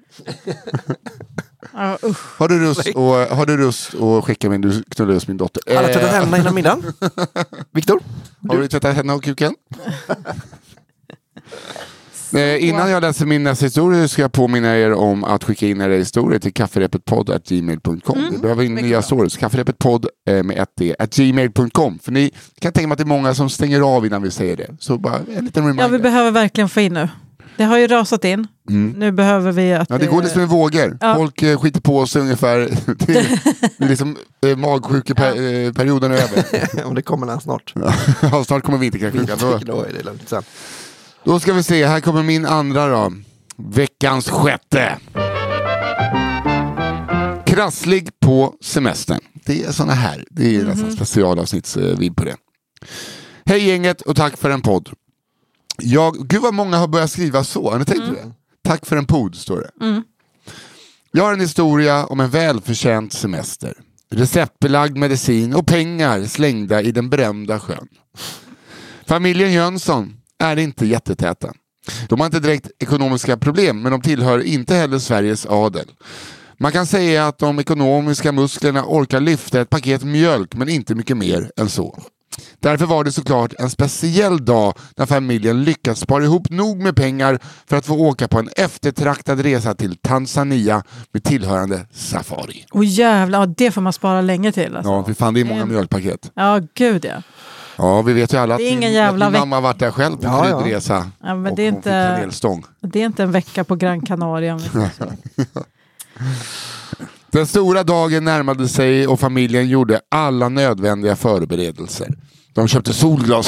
Har du lust att skicka min, du knullar just min dotter. Har du tvättat händerna innan middagen? Viktor? Har du tvättat händerna och kuken? Innan jag läser min nästa historia ska jag påminna er om att skicka in era historier till kafferepetpodd@gmail.com. Vi behöver in nya stories. Kafferepetpodd med 1d@gmail.com. För ni kan tänka mig att det är många som stänger av innan vi säger det. Så bara en liten reminder. Ja, vi behöver verkligen få in nu. Det har ju rasat in. Nu behöver vi att... Ja, det går liksom i vågor. Ja. Folk skiter på sig ungefär. Det är liksom magsjukeperioden är över. Om det kommer den snart. Ja, snart kommer vinterkräksjukan. Då är det lugnt sen. Då ska vi se, här kommer min andra då. Veckans sjätte. Krasslig på semestern. Det är såna här. Det är nästan specialavsnittsvid på det. Hej gänget och tack för en podd. Gud vad många har börjat skriva så. Har ni tänkt på det? Tack för en podd, står det. Jag har en historia om en välförtjänt semester. Receptbelagd medicin och pengar slängda i den berömda sjön. Familjen Jönsson är inte jättetäta. De har inte direkt ekonomiska problem, men de tillhör inte heller Sveriges adel. Man kan säga att de ekonomiska musklerna orkar lyfta ett paket mjölk, men inte mycket mer än så. Därför var det såklart en speciell dag när familjen lyckats spara ihop nog med pengar för att få åka på en eftertraktad resa till Tanzania med tillhörande safari. Jävlar, det får man spara länge till. Alltså. Ja, för fan det är många mjölkpaket. Ja, gud ja. Ja, vi vet ju alla att min mamma varit där själv på kryddresa. Ja, men det är inte en vecka på Gran Canaria. Den stora dagen närmade sig och familjen gjorde alla nödvändiga förberedelser. De köpte solglas.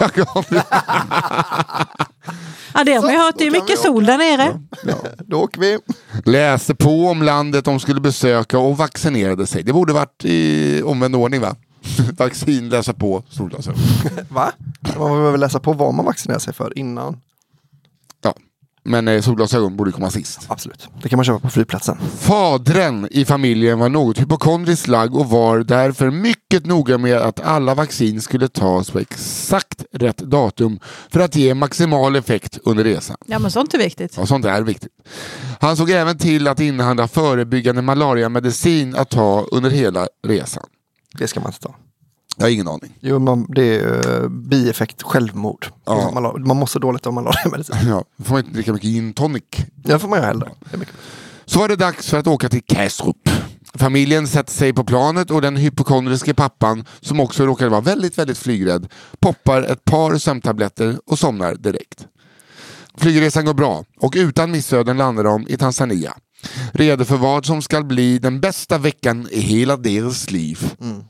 Ja, det har man hört. Det är mycket sol där nere. Ja, då åker vi. Läste på om landet de skulle besöka och vaccinerade sig. Det borde varit i omvänd ordning, va? Vaccin, läsa på, solglasögon. Va? Man behöver läsa på vad man vaccinerar sig för innan. Ja, men solglasögon borde komma sist. Absolut, det kan man köpa på flygplatsen. Fadren i familjen var något hypokondriskt lagd och var därför mycket noga med att alla vaccin skulle tas på exakt rätt datum för att ge maximal effekt under resan. Ja, men sånt är viktigt. Ja, sånt är viktigt. Han såg även till att inhandla förebyggande malariamedicin att ta under hela resan. Det ska man inte ta. Jag har ingen aning. Jo, det är bieffekt självmord. Ja. Man måste dåligt om malariamedicin. Ja, då får man inte dricka mycket gin tonic. Ja, får man ju hellre. Så var det dags för att åka till Kastrup. Familjen sätter sig på planet och den hypokondriske pappan, som också råkade vara väldigt, väldigt flygrädd, poppar ett par sömntabletter och somnar direkt. Flygresan går bra och utan missöden landar de i Tanzania. Redo för vad som ska bli den bästa veckan i hela deras liv.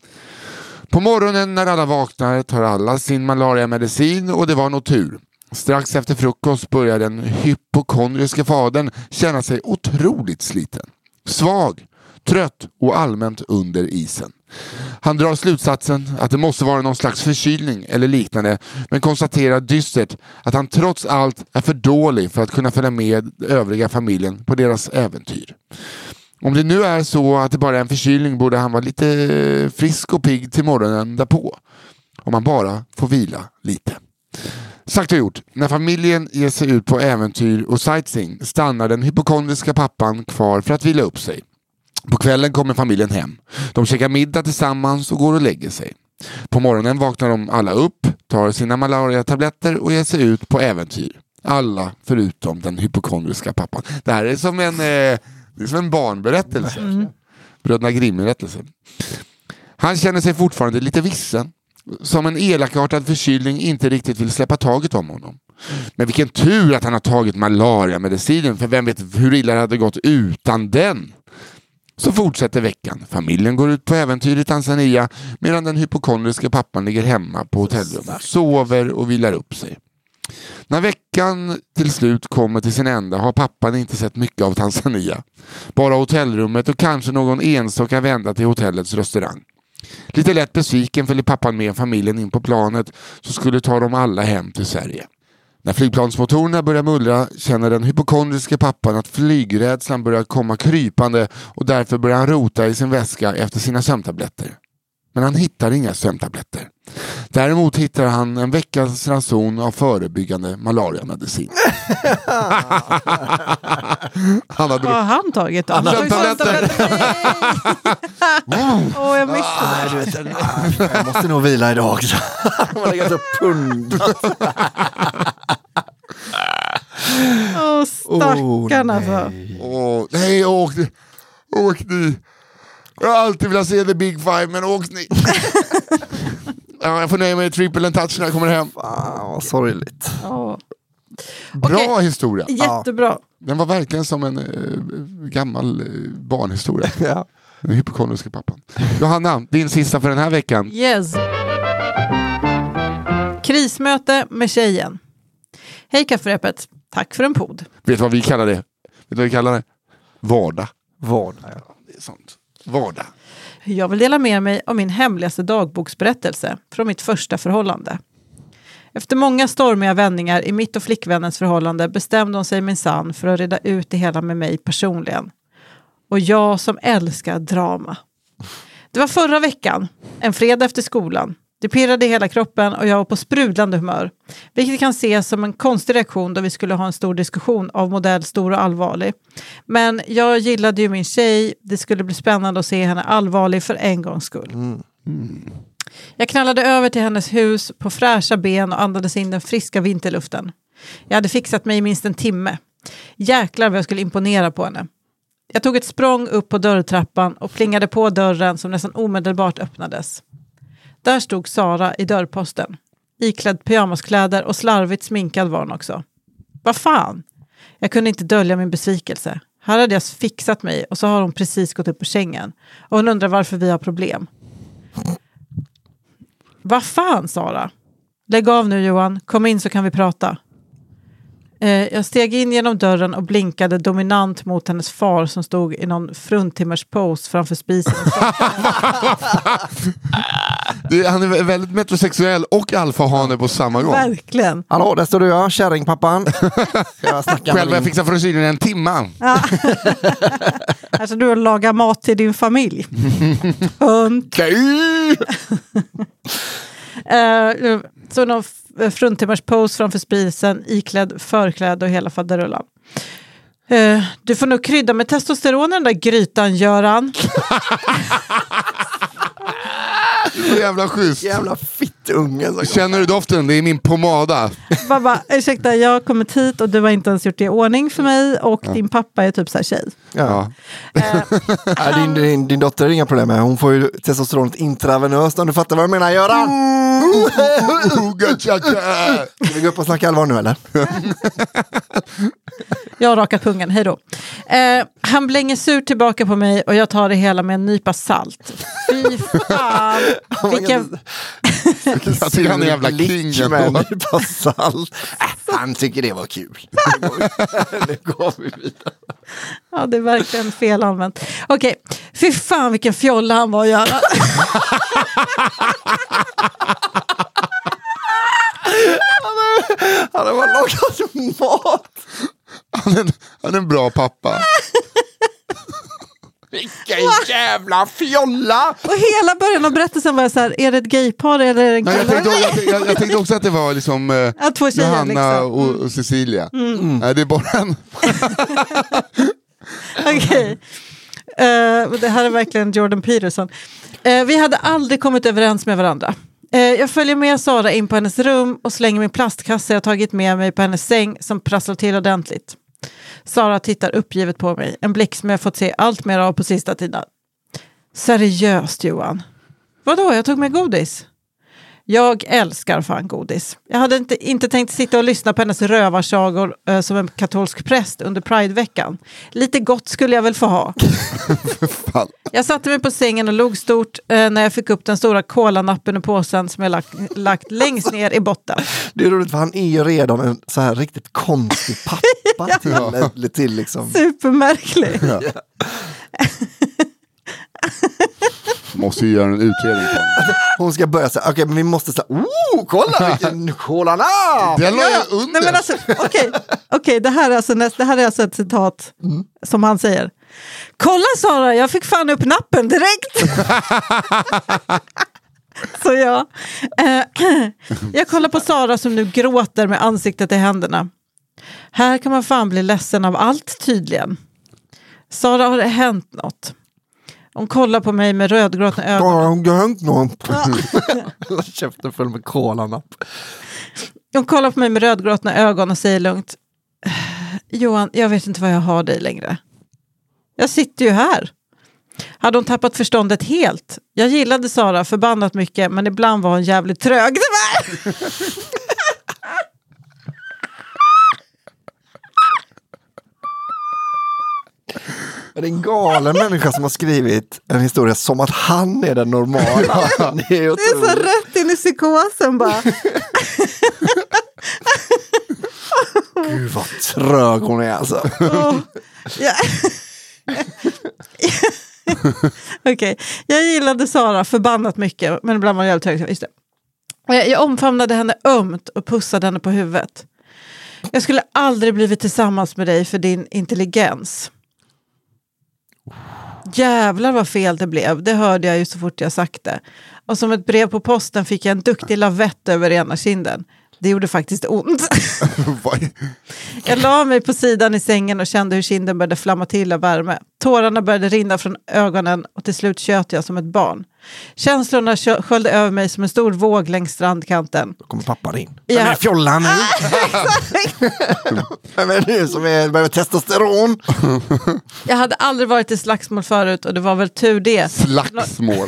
På morgonen när alla vaknar tar alla sin malariamedicin och det var nog tur. Strax efter frukost börjar den hypokondriska fadern känna sig otroligt sliten. Svag, trött och allmänt under isen. Han drar slutsatsen att det måste vara någon slags förkylning eller liknande, men konstaterar dystert att han trots allt är för dålig för att kunna följa med övriga familjen på deras äventyr. Om det nu är så att det bara är en förkylning borde han vara lite frisk och pigg till morgonen därpå. Om man bara får vila lite. Sagt och gjort, när familjen ger sig ut på äventyr och sightseeing stannar den hypokondriska pappan kvar för att vila upp sig. På kvällen kommer familjen hem. De käkar middag tillsammans och går och lägger sig. På morgonen vaknar de alla upp, tar sina malariatabletter och ger sig ut på äventyr. Alla förutom den hypokondriska pappan. Det här är som en barnberättelse. Bröderna Grimm-berättelse. Han känner sig fortfarande lite vissen. Som en elakartad förkylning inte riktigt vill släppa taget om honom. Men vilken tur att han har tagit malaria-medicinen, för vem vet hur illa det hade gått utan den. Så fortsätter veckan. Familjen går ut på äventyr i Tanzania medan den hypokondriska pappan ligger hemma på hotellrummet, sover och vilar upp sig. När veckan till slut kommer till sin ända har pappan inte sett mycket av Tanzania. Bara hotellrummet och kanske någon enstaka vända till hotellets restaurang. Lite lätt besviken följer pappan med familjen in på planet så skulle ta dem alla hem till Sverige. När flygplansmotorerna börjar mullra känner den hypokondriska pappan att flygrädslan börjar komma krypande och därför börjar han rota i sin väska efter sina sömntabletter. Men han hittar inga sömntabletter. Däremot hittar han en veckas ranson av förebyggande malariamedicin. Vad har han tagit? Sömntabletter! Jag missade det. Jag måste nog vila idag. Han har legat så pundat. Stackarna alltså. Nej, åk ni. Jag har alltid velat se The Big Five, men åk ni. Jag får nöja mig med triple and touch när jag kommer hem. Vad sorgligt. Bra historia. Jättebra. Den var verkligen som en gammal barnhistoria. Ja. Den hypokondriska pappan. Johanna, din sista för den här veckan. Yes. Krismöte med tjejen. Hej kafferepet. Tack för en podd. Vet du vad vi kallar det? Vet du vad vi kallar det? Vardag. Vardag, ja. Det är sånt. Vardag. Jag vill dela med mig av min hemligaste dagboksberättelse från mitt första förhållande. Efter många stormiga vändningar i mitt och flickvännens förhållande bestämde hon sig minsann för att reda ut det hela med mig personligen. Och jag som älskar drama. Det var förra veckan, en fredag efter skolan. Det pirrade i hela kroppen och jag var på sprudlande humör. Vilket kan ses som en konstig reaktion då vi skulle ha en stor diskussion av modell stor och allvarlig. Men jag gillade ju min tjej. Det skulle bli spännande att se henne allvarlig för en gångs skull. Jag knallade över till hennes hus på fräscha ben och andades in den friska vinterluften. Jag hade fixat mig i minst en timme. Jäklar vad jag skulle imponera på henne. Jag tog ett språng upp på dörrtrappan och plingade på dörren som nästan omedelbart öppnades. Där stod Sara i dörrposten. Iklädd pyjamaskläder och slarvigt sminkad var hon också. Vad fan? Jag kunde inte dölja min besvikelse. Här hade jag fixat mig och så har hon precis gått upp på sängen. Och hon undrar varför vi har problem. Vad fan, Sara? Lägg av nu, Johan. Kom in så kan vi prata. Jag steg in genom dörren och blinkade dominant mot hennes far som stod i någon fruntimmerspose framför spisen. Han är väldigt metrosexuell och alfahane på samma gång. Verkligen. Hallå, där står du, ja, kärringpappan. Själv jag fixar frisyren i en timme. Ja. Alltså du lagar mat till din familj. Så någon fruntimmerspose framför spisen, iklädd, förklädd och hela faderullan. Du får nog krydda med testosteron den där grytan, Göran. Så jävla schysst. Jävla fittunge. Känner du doften? Det är min pomada. Babba, ursäkta, jag har kommit hit och du har inte ens gjort det i ordning för mig och din pappa är typ så här tjej. Ja. Din dotter har inga problem med. Hon får ju testosteronet intravenöst, om du fattar vad jag menar, Göran. Ska vi gå upp och snacka allvar nu, eller? Jag har rakat pungen, hej då. Han blänger surt tillbaka på mig och jag tar det hela med en nypa salt. Fy fan. Vilken... Jag tycker han är jävla king. Med en nypa salt. Han tycker det var kul. Nu går vi vidare. Ja, det är verkligen fel använt. Okej, fy fan vilken fjolla han var att göra. Han har lagat mat. Han är en bra pappa. Vilken jävla fjolla. Och hela början av berättelsen var så här, är det ett gaypar eller är det en kille? Jag tänkte också att det var liksom två tjejer, Johanna liksom. och Cecilia. Nej, det är bara en. Okej. Det här är verkligen Jordan Peterson. Vi hade aldrig kommit överens med varandra. Jag följer med Sara in på hennes rum och slänger min plastkasse jag tagit med mig på hennes säng som prasslar till ordentligt. Sara tittar uppgivet på mig, en blick som jag fått se allt mer av på sista tiden. Seriöst, Johan? Vadå, jag tog med godis? Jag älskar fan godis. Jag hade inte tänkt sitta och lyssna på hennes rövarsagor som en katolsk präst under Pride-veckan. Lite gott skulle jag väl få ha. Jag satte mig på sängen och log stort när jag fick upp den stora kolanappen i påsen som jag lagt längst ner i botten. Det är roligt för han är ju redan en så här riktigt konstig pappa till liksom. Supermärklig. Ja. Måste ju göra en utredning på. Hon ska börja säga, okej, men vi måste säga, kolla vilken kolanapp! Det la jag under. Nej, men alltså, okej, det här är alltså ett citat som han säger. Kolla Sara, jag fick fan upp nappen direkt. Så jag kollar på Sara som nu gråter med ansiktet i händerna. Här kan man fan bli ledsen av allt tydligen. Sara, har det hänt något? Hon kollar på mig med rödgråtna ögon. Käften full med kolanapp. Hon kollar på mig med rödgråtna ögon och säger lugnt. Johan, jag vet inte vad jag har dig längre. Jag sitter ju här. Hade hon tappat förståndet helt? Jag gillade Sara förbannat mycket, men ibland var hon jävligt trög. Det är en galen människa som har skrivit en historia som att han är den normala. Det är så rätt in i psykosen bara. Gud vad trög hon är alltså. Okej, jag gillade Sara förbannat mycket, men ibland var jag jävligt trög. Just det. Jag omfamnade henne ömt och pussade henne på huvudet. Jag skulle aldrig blivit tillsammans med dig för din intelligens. Jävlar vad fel det blev. Det hörde jag ju så fort jag sagt det. Och som ett brev på posten fick jag en duktig lavett över ena kinden. Det gjorde faktiskt ont. Jag la mig på sidan i sängen och kände hur kinden började flamma till av värme. Tårarna började rinna från ögonen och till slut tjöt jag som ett barn. Känslorna sköljde över mig som en stor våg längs strandkanten. Då kommer pappa in. Ja. Vem är fjollan nu? Vem är det som behöver testosteron? Jag hade aldrig varit i slagsmål förut och det var väl tur det. Slagsmål?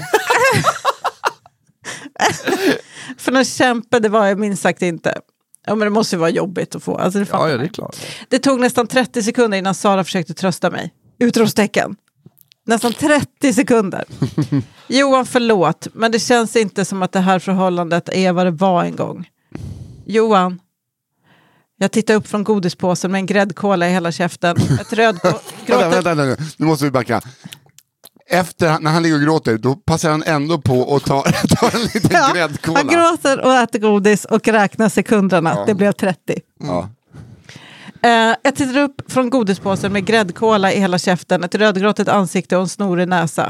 För någon kämpe, det var jag minst sagt inte. Ja, men det måste ju vara jobbigt att få. Alltså, ja, det är klart. Det tog nästan 30 sekunder innan Sara försökte trösta mig. Utropstecken. Nästan 30 sekunder. Johan, förlåt. Men det känns inte som att det här förhållandet är vad det var en gång. Johan. Jag tittar upp från godispåsen med en gräddkola i hela käften. Ett Vänta, nu måste vi backa. Efter, när han ligger och gråter, då passar han ändå på och tar en liten gräddkola. Han gråter och äter godis och räknar sekunderna. Ja. Det blev 30. Ja. Jag tittar upp från godispåsen med gräddkola i hela käften, ett rödgråtet ansikte och en snorig näsa.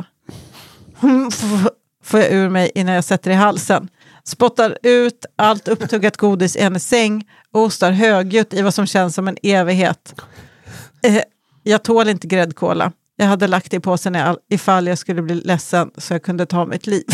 Får jag ur mig innan jag sätter i halsen. Spottar ut allt upptuggat godis i hennes säng och ostar högljutt i vad som känns som en evighet. Jag tål inte gräddkola. Jag hade lagt det i påsen ifall jag skulle bli ledsen så jag kunde ta mitt liv.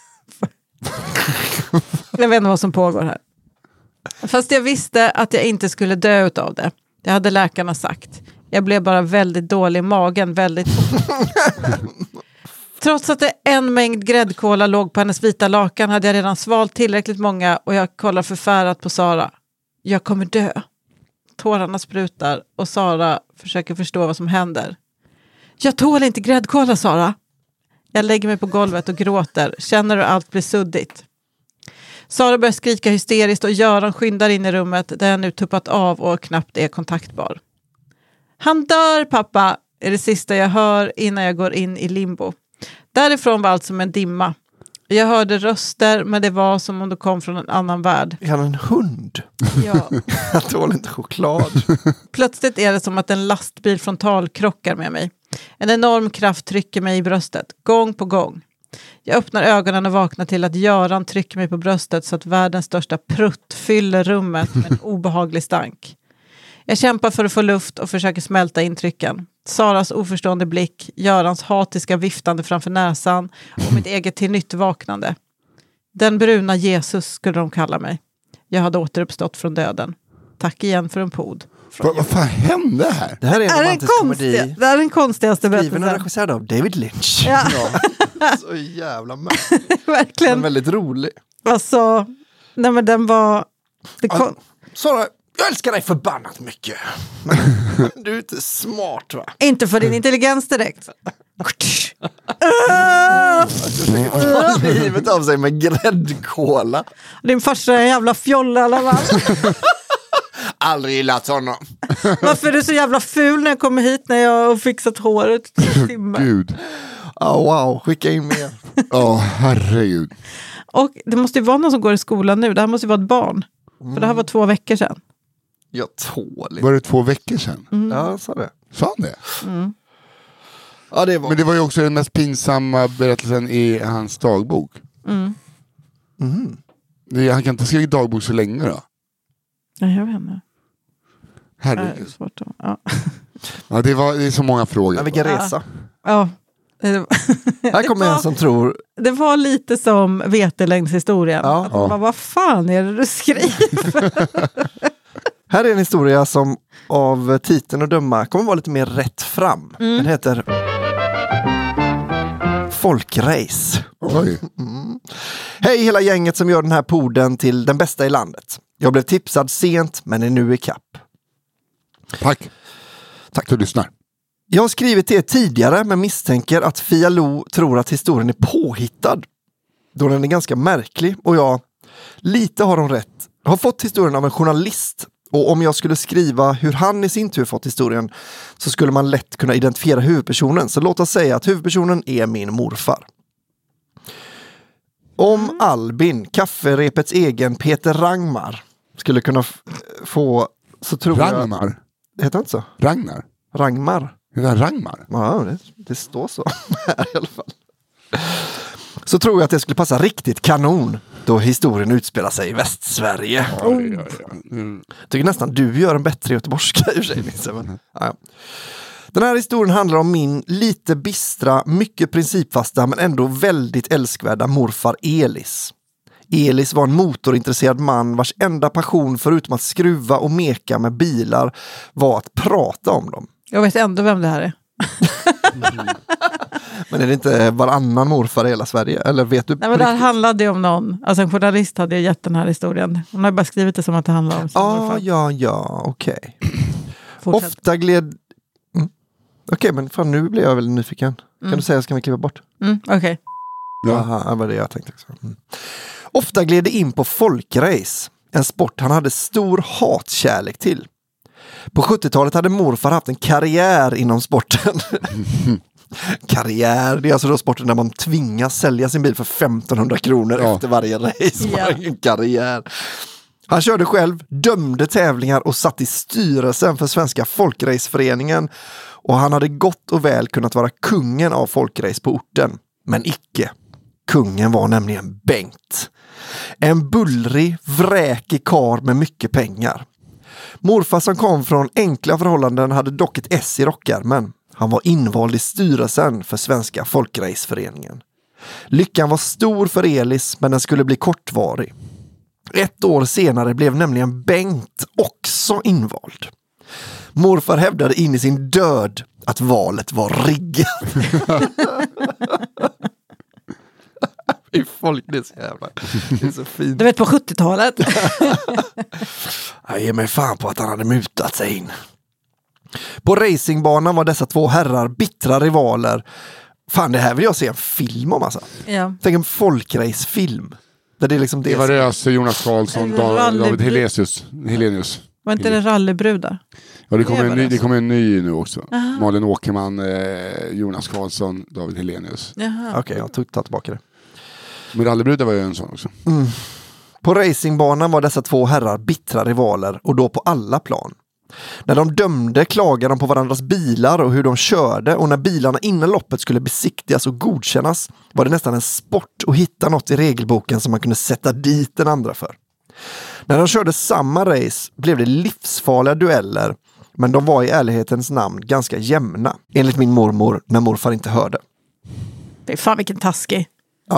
Jag vet inte vad som pågår här. Fast jag visste att jag inte skulle dö utav det. Det hade läkarna sagt. Jag blev bara väldigt dålig i magen väldigt fort. Trots att en mängd gräddkola låg på hennes vita lakan hade jag redan svalt tillräckligt många och jag kollar förfärat på Sara. Jag kommer dö. Tårarna sprutar och Sara försöker förstå vad som händer. Jag tål inte gräddkola, Sara. Jag lägger mig på golvet och gråter. Känner hur allt blir suddigt. Sara börjar skrika hysteriskt och Göran skyndar in i rummet där jag nu tuppat av och knappt är kontaktbar. Han dör, pappa, är det sista jag hör innan jag går in i limbo. Därifrån var allt som en dimma. Jag hörde röster, men det var som om det kom från en annan värld. Är han en hund? Ja. Jag tål inte choklad. Plötsligt är det som att en lastbil frontalkrockar med mig. En enorm kraft trycker mig i bröstet, gång på gång. Jag öppnar ögonen och vaknar till att Göran trycker mig på bröstet så att världens största prutt fyller rummet med en obehaglig stank. Jag kämpar för att få luft och försöker smälta intrycken. Saras oförstående blick, Görans hatiska viftande framför näsan och mitt eget till nytt vaknande. Den bruna Jesus skulle de kalla mig. Jag hade återuppstått från döden. Tack igen för en pod. Vad fan hände här? Det här är en romantisk komedi. Det är den konstigaste berättelsen. Skriven och regisserad av David Lynch. Ja. Så jävla märkligt. Verkligen. Men väldigt rolig. Alltså, nej men den var... Sara, jag älskar dig förbannat mycket. Du är inte smart, va? Inte för din intelligens direkt. Livet av sig med gräddkola. Din farsa är en jävla fjolla alla fall. Aldrig gillat honom. Varför är du så jävla ful när jag kommer hit när jag har fixat håret? Gud. Wow, skicka in mer. Herregud. Och det måste ju vara någon som går i skolan nu. Det här måste ju vara ett barn. För det här var 2 veckor sedan. Jag tål. Var det 2 veckor sedan? Ja, jag sa det. Sa han det? Ja, det var... Men det var ju också den mest pinsamma berättelsen i hans dagbok. Han kan inte skriva dagbok så länge då. Nej, jag vet inte. Herregud. Det är svårt att... Ja. Ja, det är så många frågor. Men vilken resa. Ja. Här kommer en som tror... Det var lite som vetelängdshistorien. Ja. Bara, vad fan är det du skriver? Här är en historia som av titeln att döma kommer vara lite mer rätt fram. Den heter Folkrace. Oj. Hej hela gänget som gör den här podden till den bästa i landet. Jag blev tipsad sent men är nu i kapp. Tack för att du lyssnar. Jag har skrivit det tidigare men misstänker att Fia Lo tror att historien är påhittad. Då den är ganska märklig och jag, lite har hon rätt, har fått historien av en journalist. Och om jag skulle skriva hur han i sin tur fått historien så skulle man lätt kunna identifiera huvudpersonen. Så låt oss säga att huvudpersonen är min morfar. Om Albin, kafferepets egen Peter Rangmar, skulle kunna få, så tror Rangmar? Det heter inte så? Ragnar? Rangmar. Heter han Rangmar? Ja, det står så här i alla fall. Så tror jag att det skulle passa riktigt kanon då historien utspelar sig i Västsverige. Tycker nästan du gör en bättre göteborgska i och för sig, Nisse, men, ja. Den här historien handlar om min lite bistra, mycket principfasta men ändå väldigt älskvärda morfar Elis. Elis var en motorintresserad man vars enda passion förutom att skruva och meka med bilar var att prata om dem. Jag vet ändå vem det här är. Men är det inte varannan morfar i hela Sverige? Eller vet du? Nej, men det här handlade ju om någon. Alltså en journalist hade ju gett den här historien. Hon har bara skrivit det som att det handlar om sin morfar. Ja, okej. Ofta gled... Okej, men fan, nu blir jag väl nyfiken. Kan du säga, ska vi kliva bort? Okej. Jaha, det var det jag tänkte också. Ofta gled det in på folkrace. En sport han hade stor hatkärlek till. På 70-talet hade morfar haft en karriär inom sporten. Karriär, det är alltså då sporten där man tvingas sälja sin bil för 1500 kronor efter varje race. En karriär. Han körde själv, dömde tävlingar och satt i styrelsen för Svenska folkraceföreningen. Och han hade gott och väl kunnat vara kungen av folkrace på orten. Men icke. Kungen var nämligen Bengt. En bullrig, vräkig karl med mycket pengar. Morfar som kom från enkla förhållanden hade dock ett S i rockärmen. Han var invald i styrelsen för Svenska folkraceföreningen. Lyckan var stor för Elis, men den skulle bli kortvarig. 1 år senare blev nämligen Bengt också invald. Morfar hävdade in i sin död att valet var riggat. Folk, det är så jävla... Det är så fint. Du vet, på 70-talet. Jag ger mig fan på att han hade mutat sig in. På racingbanan var dessa 2 herrar bittra rivaler. Fan, det här vill jag se en film om alltså. Ja. Tänk en folkracefilm. Där det är liksom det. Eva Röse, Jonas Karlsson, David Helenius. Var inte det rallybrudar? Ja, det kommer en ny nu också. Aha. Malin Åkerman, Jonas Karlsson, David Helenius. Okej, jag tar tillbaka det. Men rallybrudar var ju en sån också. På racingbanan var dessa 2 herrar bittra rivaler och då på alla plan. När de dömde klagade de på varandras bilar och hur de körde, och när bilarna innan loppet skulle besiktigas och godkännas var det nästan en sport att hitta något i regelboken som man kunde sätta dit den andra för. När de körde samma race blev det livsfarliga dueller, men de var i ärlighetens namn ganska jämna, enligt min mormor när morfar inte hörde. Det är fan vilken taskig. Ja.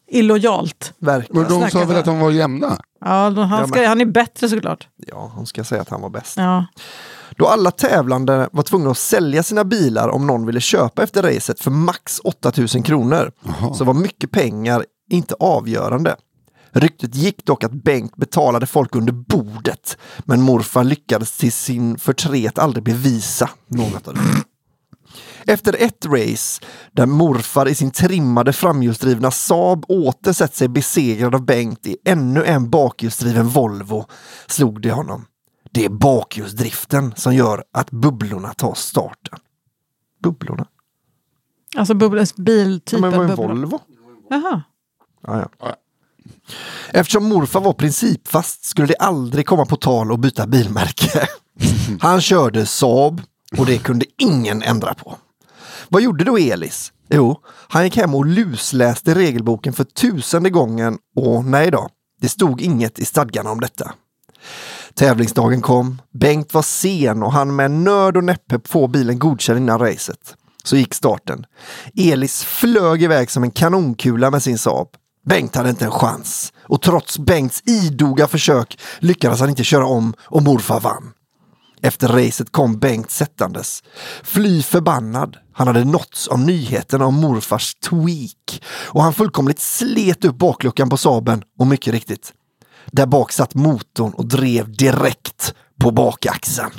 illojalt. Verkligen. Men de sa väl att de var jämna? Ja, han är bättre såklart. Ja, hon ska säga att han var bäst. Ja. Då alla tävlande var tvungna att sälja sina bilar om någon ville köpa efter racet för max 8000 kronor. Så var mycket pengar inte avgörande. Ryktet gick dock att Bengt betalade folk under bordet, men morfar lyckades till sin förtret aldrig bevisa något av det. Efter ett race där morfar i sin trimmade framhjulsdrivna Saab åter sett sig besegrad av Bengt i ännu en bakhjulsdriven Volvo, slog det honom. Det är bakhjulsdriften som gör att bubblorna tar starten. Bubblorna? Alltså biltypen men var en bubblor. Volvo? Jaha. Ja. Eftersom morfar var principfast skulle det aldrig komma på tal att byta bilmärke. Han körde Saab och det kunde ingen ändra på. Vad gjorde då Elis? Jo, han gick hem och lusläste regelboken för 1000:e gången och nej då, det stod inget i stadgarna om detta. Tävlingsdagen kom, Bengt var sen och han med nöd och näppe få bilen godkänd innan racet. Så gick starten. Elis flög iväg som en kanonkula med sin Saab. Bengt hade inte en chans och trots Bengts idoga försök lyckades han inte köra om och morfar vann. Efter racet kom Bengt sättandes. Fly förbannad. Han hade nåtts av nyheten om morfars tweak och han fullkomligt slet upp bakluckan på Saaben och mycket riktigt. Där bak satt motorn och drev direkt på bakaxeln.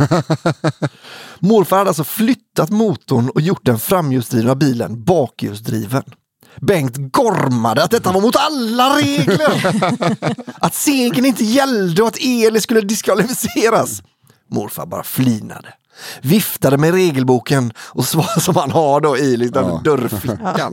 Morfar hade alltså flyttat motorn och gjort den framhjulsdrivna bilen bakhjulsdriven. Bengt gormade att detta var mot alla regler. Att segern inte gällde och att Elis skulle diskvalificeras. Morfar bara flinade. Viftade med regelboken och svarade som han har då i liksom dörrfickan.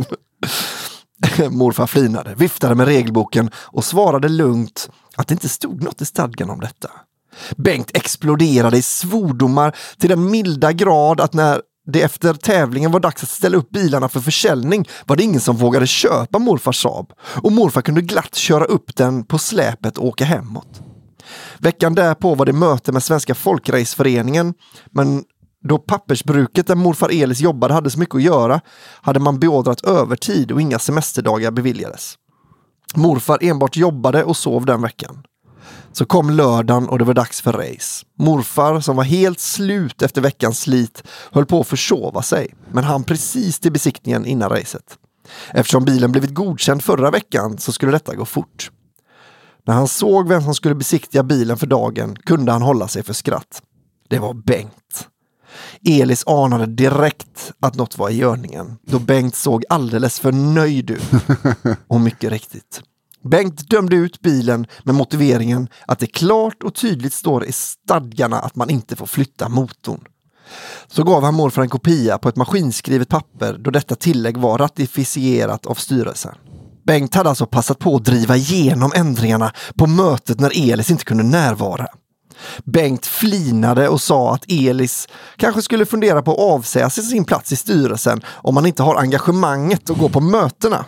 Morfar flinade, viftade med regelboken och svarade lugnt att det inte stod något i stadgan om detta. Bengt exploderade i svordomar till den milda grad att när det efter tävlingen var dags att ställa upp bilarna för försäljning var det ingen som vågade köpa morfars Saab och morfar kunde glatt köra upp den på släpet och åka hemåt. Veckan därpå var det möte med Svenska folkraceföreningen, men då pappersbruket där morfar Elis jobbade hade så mycket att göra hade man beordrat övertid och inga semesterdagar beviljades. Morfar enbart jobbade och sov den veckan. Så kom lördagen och det var dags för race. Morfar, som var helt slut efter veckans slit, höll på att försova sig, men han precis till besiktningen innan racet. Eftersom bilen blivit godkänd förra veckan så skulle detta gå fort. När han såg vem som skulle besiktiga bilen för dagen kunde han hålla sig för skratt. Det var Bengt. Elis anade direkt att något var i görningen, då Bengt såg alldeles för nöjd ut. Och mycket riktigt. Bengt dömde ut bilen med motiveringen att det klart och tydligt står i stadgarna att man inte får flytta motorn. Så gav han morfar en kopia på ett maskinskrivet papper då detta tillägg var ratificerat av styrelsen. Bengt hade alltså passat på att driva igenom ändringarna på mötet när Elis inte kunde närvara. Bengt flinade och sa att Elis kanske skulle fundera på att avsäga sig sin plats i styrelsen om man inte har engagemanget att gå på mötena.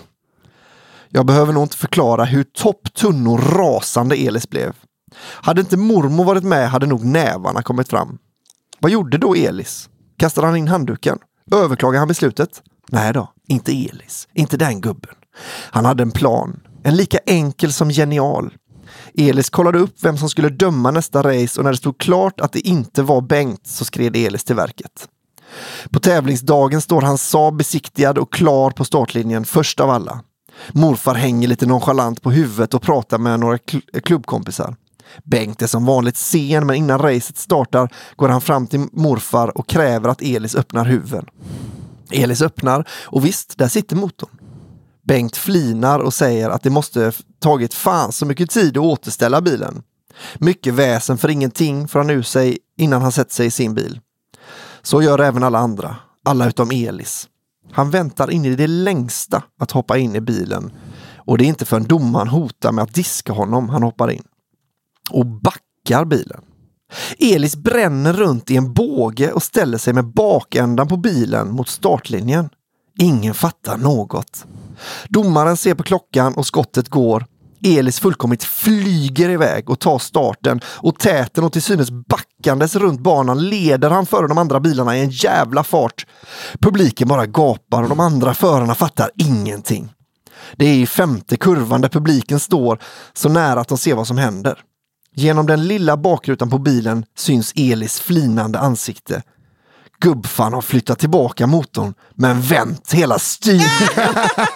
Jag behöver nog inte förklara hur topptunn och rasande Elis blev. Hade inte mormor varit med hade nog nävarna kommit fram. Vad gjorde då Elis? Kastade han in handduken? Överklagade han beslutet? Nej då, inte Elis. Inte den gubben. Han hade en plan. En lika enkel som genial. Elis kollade upp vem som skulle döma nästa race och när det stod klart att det inte var Bengt så skred Elis till verket. På tävlingsdagen står hans Saab besiktigad och klar på startlinjen först av alla. Morfar hänger lite nonchalant på huvudet och pratar med några klubbkompisar. Bengt är som vanligt sen, men innan racet startar går han fram till morfar och kräver att Elis öppnar huven. Elis öppnar och visst, där sitter motorn. Bengt flinar och säger att det måste tagit fan så mycket tid att återställa bilen. Mycket väsen för ingenting får han ur sig innan han sätter sig i sin bil. Så gör även alla andra, alla utom Elis. Han väntar in i det längsta att hoppa in i bilen och det är inte för en domaren hotar med att diska honom han hoppar in. Och backar bilen. Elis bränner runt i en båge och ställer sig med bakändan på bilen mot startlinjen. Ingen fattar något. Domaren ser på klockan och skottet går. Elis fullkomligt flyger iväg och tar starten och täten och till synes backandes runt banan leder han före de andra bilarna i en jävla fart. Publiken bara gapar och de andra förarna fattar ingenting. Det är i 5:e kurvan där publiken står så nära att de ser vad som händer. Genom den lilla bakrutan på bilen syns Elis flinande ansikte. Gubbfan har flyttat tillbaka motorn, men vänt hela styrningen.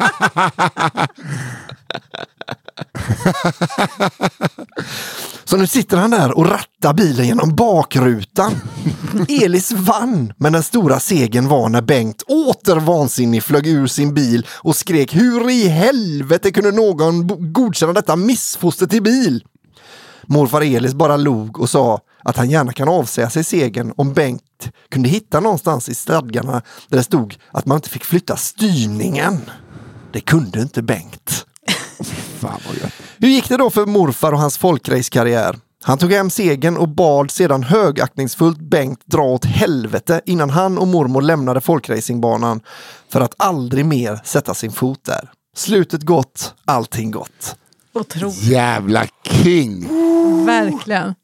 Så nu sitter han där och rattar bilen genom bakrutan. Elis vann, men den stora segern var när Bengt åter vansinnig flög ur sin bil och skrek: hur i helvete kunde någon godkänna detta missfoster till bil? Morfar Elis bara log och sa att han gärna kan avsäga sig segern om Bengt kunde hitta någonstans i stadgarna där det stod att man inte fick flytta styrningen. Det kunde inte Bengt. Fan vad gött. Hur gick det då för morfar och hans folkracekarriär? Han tog hem segern och bad sedan högaktningsfullt Bengt dra åt helvete innan han och mormor lämnade folkracingbanan för att aldrig mer sätta sin fot där. Slutet gott, allting gott. Otroligt. Jävla king! Verkligen.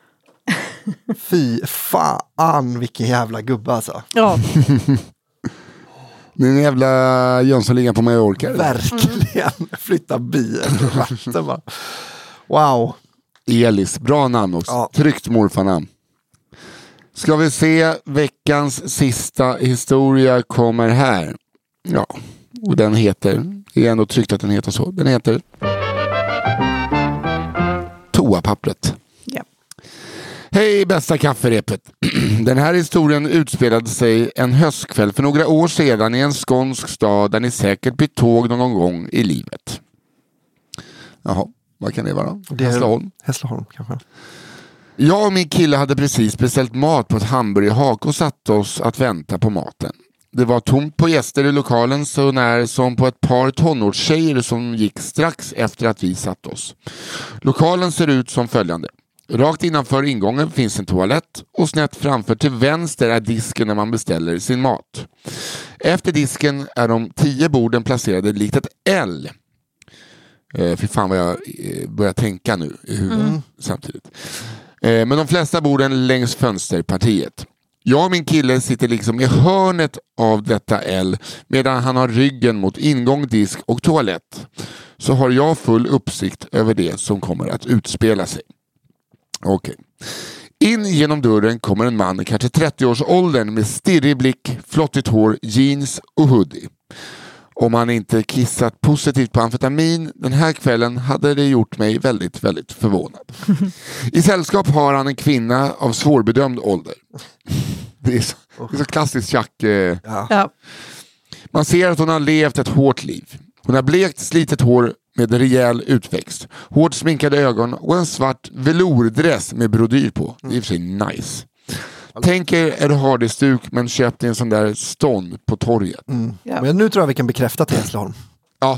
Fy fan, vilken jävla gubbe alltså. Ja. Det är en jävla Jönssonligan på Mallorca. Verkligen. Flytta bilen och ratten bara. Wow. Elis, bra namn också. Ja. Tryggt morfarnamn. Ska vi se, veckans sista historia kommer här. Ja, och den heter, det är ändå tryggt att den heter så. Den heter Toapappret. Ja. Hej bästa kafferepet. Den här historien utspelade sig en höstkväll för några år sedan i en skånsk stad där ni säkert bytt tåg någon gång i livet. Jaha, vad kan det vara? Hässleholm? Hässleholm kanske. Jag och min kille hade precis beställt mat på ett hamburgerhak och satt oss att vänta på maten. Det var tomt på gäster i lokalen så när som på ett par tonårstjejer som gick strax efter att vi satt oss. Lokalen ser ut som följande. Rakt innanför ingången finns en toalett och snett framför till vänster är disken när man beställer sin mat. Efter disken är de 10 borden placerade likt ett L. Fy fan vad jag börjar tänka nu i huvudet samtidigt. Men de flesta borden längs fönsterpartiet. Jag och min kille sitter liksom i hörnet av detta L medan han har ryggen mot ingång, disk och toalett. Så har jag full uppsikt över det som kommer att utspela sig. Okej. In genom dörren kommer en man i kanske 30-årsåldern med stirrig blick, flottigt hår, jeans och hoodie. Om han inte kissat positivt på amfetamin den här kvällen hade det gjort mig väldigt, väldigt förvånad. I sällskap har han en kvinna av svårbedömd ålder. Det är så klassiskt Jack. Ja. Man ser att hon har levt ett hårt liv. Hon har blekt, slitet hår med rejäl utväxt. Hårt sminkade ögon och en svart velourdress med brodyr på. Det är i och för sig nice. Tänk er Ed Hardy-stuk men köpt en sån där stånd på torget. Ja. Men nu tror jag vi kan bekräfta till Hässleholm. Ja.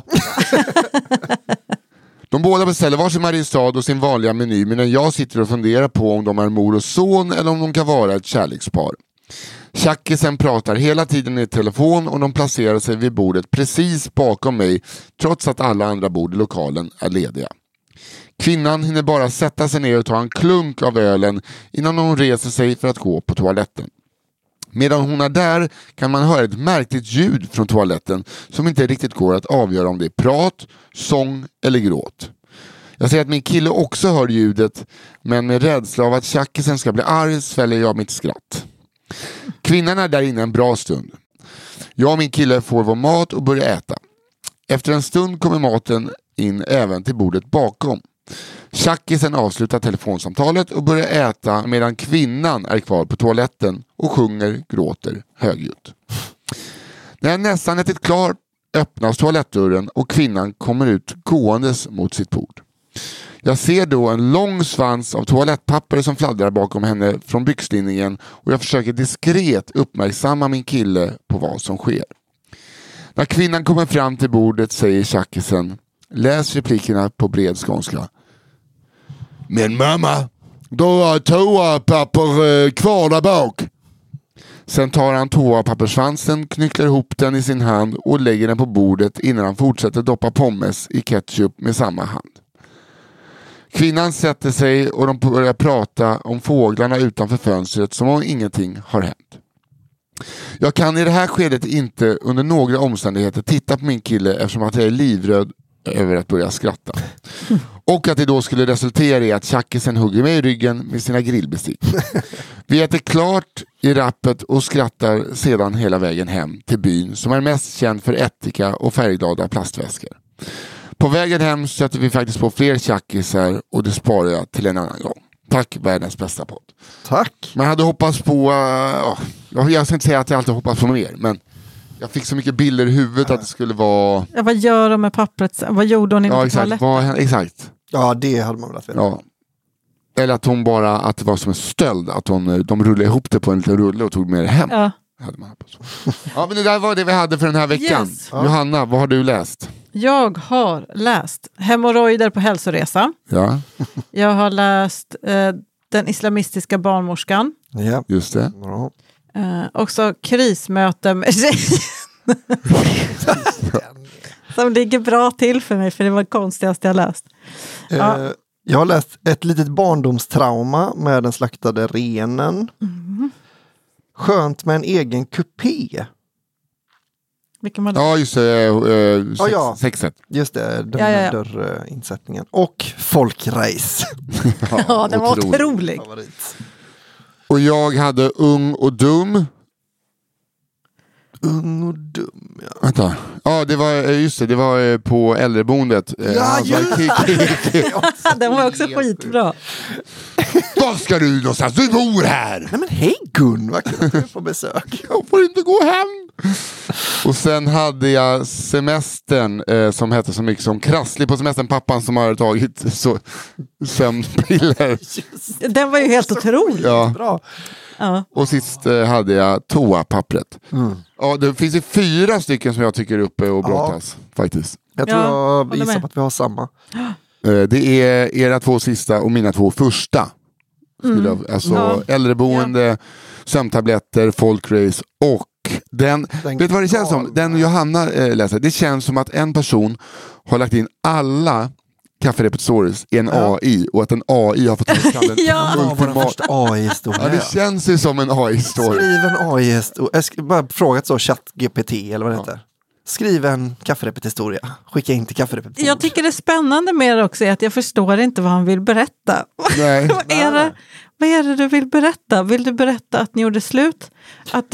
De båda beställer varsin Mariestad och sin vanliga meny medan jag sitter och funderar på om de är mor och son eller om de kan vara ett kärlekspar. Tjackisen pratar hela tiden i telefon och de placerar sig vid bordet precis bakom mig trots att alla andra bord i lokalen är lediga. Kvinnan hinner bara sätta sig ner och ta en klunk av ölen innan hon reser sig för att gå på toaletten. Medan hon är där kan man höra ett märkligt ljud från toaletten som inte riktigt går att avgöra om det är prat, sång eller gråt. Jag ser att min kille också hör ljudet men med rädsla av att tjackisen ska bli arg sväljer jag mitt skratt. Kvinnan är där inne en bra stund. Jag och min kille får vår mat och börjar äta. Efter en stund kommer maten in även till bordet bakom. Tjackisen avslutar telefonsamtalet och börjar äta medan kvinnan är kvar på toaletten och sjunger, gråter högljutt. När jag nästan ätit klart öppnas toalettdörren och kvinnan kommer ut gåendes mot sitt bord. Jag ser då en lång svans av toalettpapper som fladdrar bakom henne från byxlinningen och jag försöker diskret uppmärksamma min kille på vad som sker. När kvinnan kommer fram till bordet säger tjackisen, läs replikerna på bred skånska. Men mamma, då har toapapper kvar där bak. Sen tar han toapappersvansen, knycklar ihop den i sin hand och lägger den på bordet innan han fortsätter doppa pommes i ketchup med samma hand. Kvinnan sätter sig och de börjar prata om fåglarna utanför fönstret som om ingenting har hänt. Jag kan i det här skedet inte under några omständigheter titta på min kille eftersom att jag är livröd över att börja skratta. Och att det då skulle resultera i att tjackisen hugger mig i ryggen med sina grillbestick. Vi äter klart i rappet och skrattar sedan hela vägen hem till byn som är mest känd för ättika och färgglada plastväskor. På vägen hem sätter vi faktiskt på fler tjackisar och det sparar jag till en annan gång. Tack, världens bästa podd. Tack. Man hade hoppats på... jag ska inte säga att jag alltid hoppas på mer, men jag fick så mycket bilder i huvudet att det skulle vara... Ja, vad gör de med pappret? Vad gjorde hon inne på toaletten? Exakt. Ja, det hade man velat veta. Ja. Eller att hon bara... Att det var som en stöld. Att de rullade ihop det på en liten rulle och tog med det hem. Ja. Hade man hoppats på. Ja, men det där var det vi hade för den här veckan. Yes. Johanna, vad har du läst? Jag har läst Hemorrojder på hälsoresa. Ja. Jag har läst Den islamistiska barnmorskan. Ja, just det. Bra. Också krismöte med som ligger bra till för mig, för det var det konstigaste jag läst. Jag har läst Ett litet barndomstrauma med den slaktade renen. Skönt med en egen kupé. Vilken var det? Ja, just det. Sexet. Just det, dörrinsättningen. Och folkrace. Ja, den var otrolig. Och jag hade Ung och dum. Ung och dum, ja. Vänta. Ja, det var just det. Det var på äldreboendet. Ja, den var också skitbra. Vad ska du någonstans? Du bor här! Nej men hej Gun, vad kul att du är på besök. Jag får inte gå hem. Och sen hade jag semestern som hette så mycket som Krasslig på semestern. Pappan som har tagit sömnpiller. Den var ju helt otrolig. Ja. Bra. Ja. Och sist hade jag toapappret. Ja, det finns ju 4 stycken som jag tycker är uppe och brottas faktiskt. Jag tror jag gissar på att vi har samma. Det är era 2 sista och mina 2 första. Äldreboende, sömntabletter, folkrace och vet du vad det känns som? Den Johanna läser. Det känns som att en person har lagt in alla Kafferepet Stories i en AI och att en AI har fått ta fram den vår första AI-historia. Ja, det känns ju som en AI-story. Skriv en AI-historia. Jag ska bara frågat så ChatGPT eller vad det heter. Skriv en Kafferepet-historia. Skicka in till Kafferepet. Jag tycker det är spännande med det också är att jag förstår inte vad han vill berätta. Nej. Vad är det du vill berätta? Vill du berätta att ni gjorde slut? Att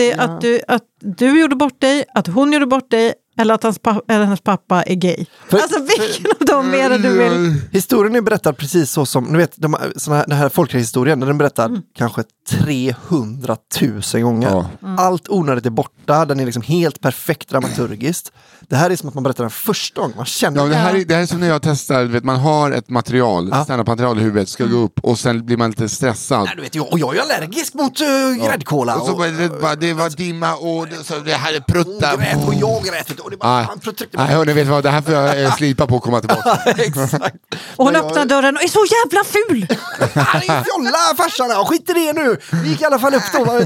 du gjorde bort dig? Att hon gjorde bort dig? Eller att hennes pappa är gay? Alltså vilken av dem är det du vill? Historien är berättad precis så som, ni vet, den här folkhistorien, den är berättad kanske 300 000 gånger. Ja. Allt onödigt är borta, den är liksom helt perfekt dramaturgiskt. Det här är som att man berättar den första gången, man känner det här är som när jag testar, vet, man har ett material, stand-up-material i huvudet, ska gå upp och sen blir man lite stressad. Nej, du vet, jag är allergisk mot gräddkola. Och så det var dimma och det här är prutta. Och jag grät. Ni vet vad, det här får jag slipa på och komma tillbaka. Exakt. Och hon öppnar dörren och är så jävla ful. Han är fjolla farsan, skit i det nu. Vi gick i alla fall upp då.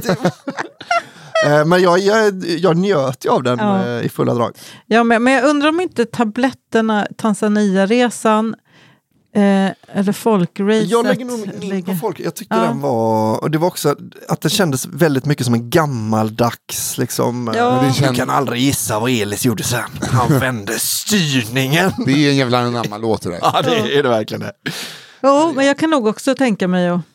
Men jag njöt ju av den i fulla drag. Ja, men jag undrar om inte tabletterna, Tanzania-resan eller folkracet. Jag lägger nog in på folk. Jag tyckte den var, och det var också att det kändes väldigt mycket som en gammaldags liksom. Du kan aldrig gissa vad Elis gjorde sen. Han vände styrningen. Det är en jävla anamma låt det där. Ja, det är det verkligen det. Ja, men jag kan nog också tänka mig att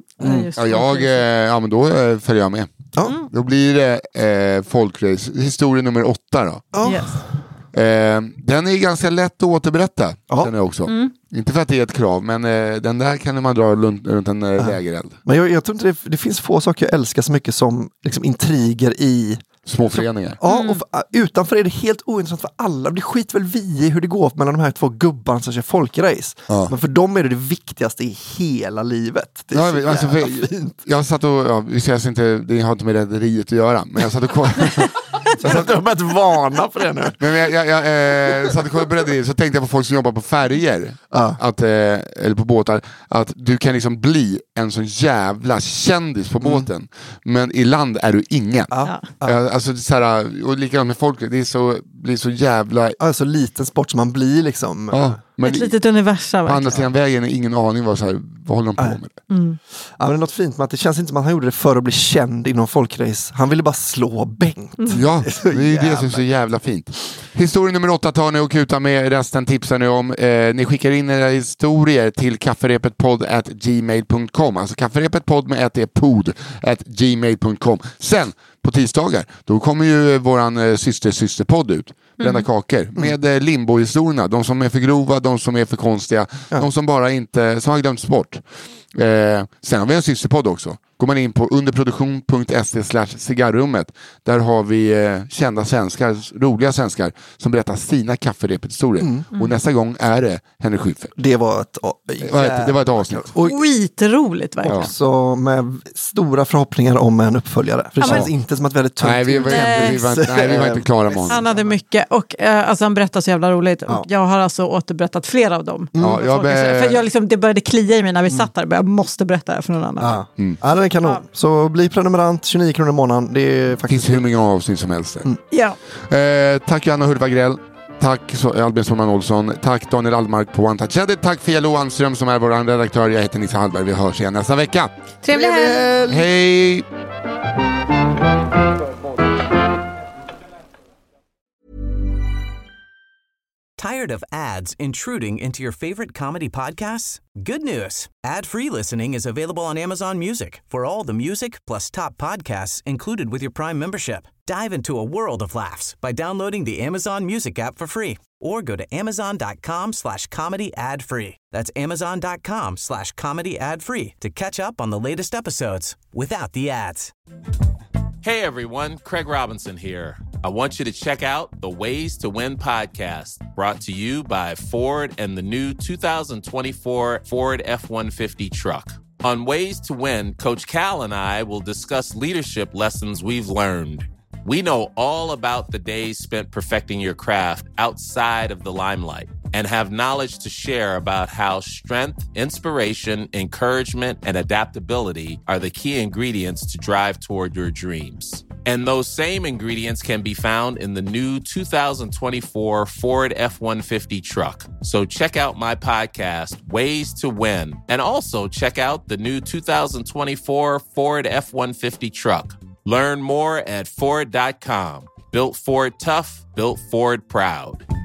men då följer jag med. Då blir det folkrace, historia nummer 8 då. Yes. Den är ganska lätt att återberätta. Den är också. Inte för att det är ett krav, men den där kan man dra runt en lägereld. Men jag tror inte det finns få saker jag älskar så mycket som liksom intriger i små föreningar. Ja, och utanför är det helt ointressant för alla. Det skit väl vi i hur det går mellan de här 2 gubbarna som kör folkrace. Men för dem är det viktigaste i hela livet. Det är fint. Jag satt och, vi ses inte, det har inte med rederiet att göra, men jag satt och jag har börjat vana för det nu. Men jag satt och kollade på rederiet, så tänkte jag på folk som jobbar på färger eller på båtar, att du kan liksom bli en sån jävla kändis på båten, men i land är du ingen. Alltså så här, och likadant med folk, det är blir så jävla så liten sport som man blir liksom. Men ett litet universum. På andra sidan vägen är ingen aning vad håller de på med det. Ja, men det är något fint med att det känns inte som att han gjorde det för att bli känd inom folkrace. Han ville bara slå Bengt. Ja, det är det som är så jävla fint. Historia nummer 8 tar ni och kutar med, resten tipsar ni om. Ni skickar in era historier till kafferepetpodd@gmail.com. Alltså kafferepetpodd med @gmail.com. Sen på tisdagar, då kommer ju våran systerpodd ut. Brända kakor. Med limbo-historierna. De som är för grova, de som är för konstiga. De som bara inte, som har glömts bort. Sen har vi en systerpodd också. Går man in på underproduktion.se/cigarrummet. Där har vi kända svenskar, roliga svenskar som berättar sina kafferepet-historier. Och nästa gång är det Henrik Schyffert. Det var ett avsnitt. Skitroligt verkligen. Också med stora förhoppningar om en uppföljare. För det känns inte som att vi hade tungt. Nej, vi var inte klara med Han hade mycket och alltså, han berättade så jävla roligt. Och jag har alltså återberättat flera av dem. För jag liksom, det började klia i mig när vi satt där. Jag måste berätta det för någon annan. Ja, det är kanon. Så bli prenumerant, 29 kronor i månaden. Det är faktiskt... finns hur många avsnitt som helst. Ja. Tack Johanna Hurvagrell. Tack Albin Solman Olsson. Tack Daniel Almark på One Touch Edit. Tack Fia Anström som är vår redaktör. Jag heter Nisse Hallberg. Vi hörs igen nästa vecka. Trevlig helg! Hej! Tired of ads intruding into your favorite comedy podcasts? Good news. Ad-free listening is available on Amazon Music for all the music plus top podcasts included with your Prime membership. Dive into a world of laughs by downloading the Amazon Music app for free or go to amazon.com/comedy ad-free. That's amazon.com/comedy ad-free to catch up on the latest episodes without the ads. Hey everyone, Craig Robinson here. I want you to check out the Ways to Win podcast, brought to you by Ford and the new 2024 Ford F-150 truck. On Ways to Win, Coach Cal and I will discuss leadership lessons we've learned. We know all about the days spent perfecting your craft outside of the limelight and have knowledge to share about how strength, inspiration, encouragement, and adaptability are the key ingredients to drive toward your dreams. And those same ingredients can be found in the new 2024 Ford F-150 truck. So check out my podcast, Ways to Win, and also check out the new 2024 Ford F-150 truck. Learn more at Ford.com. Built Ford tough, built Ford proud.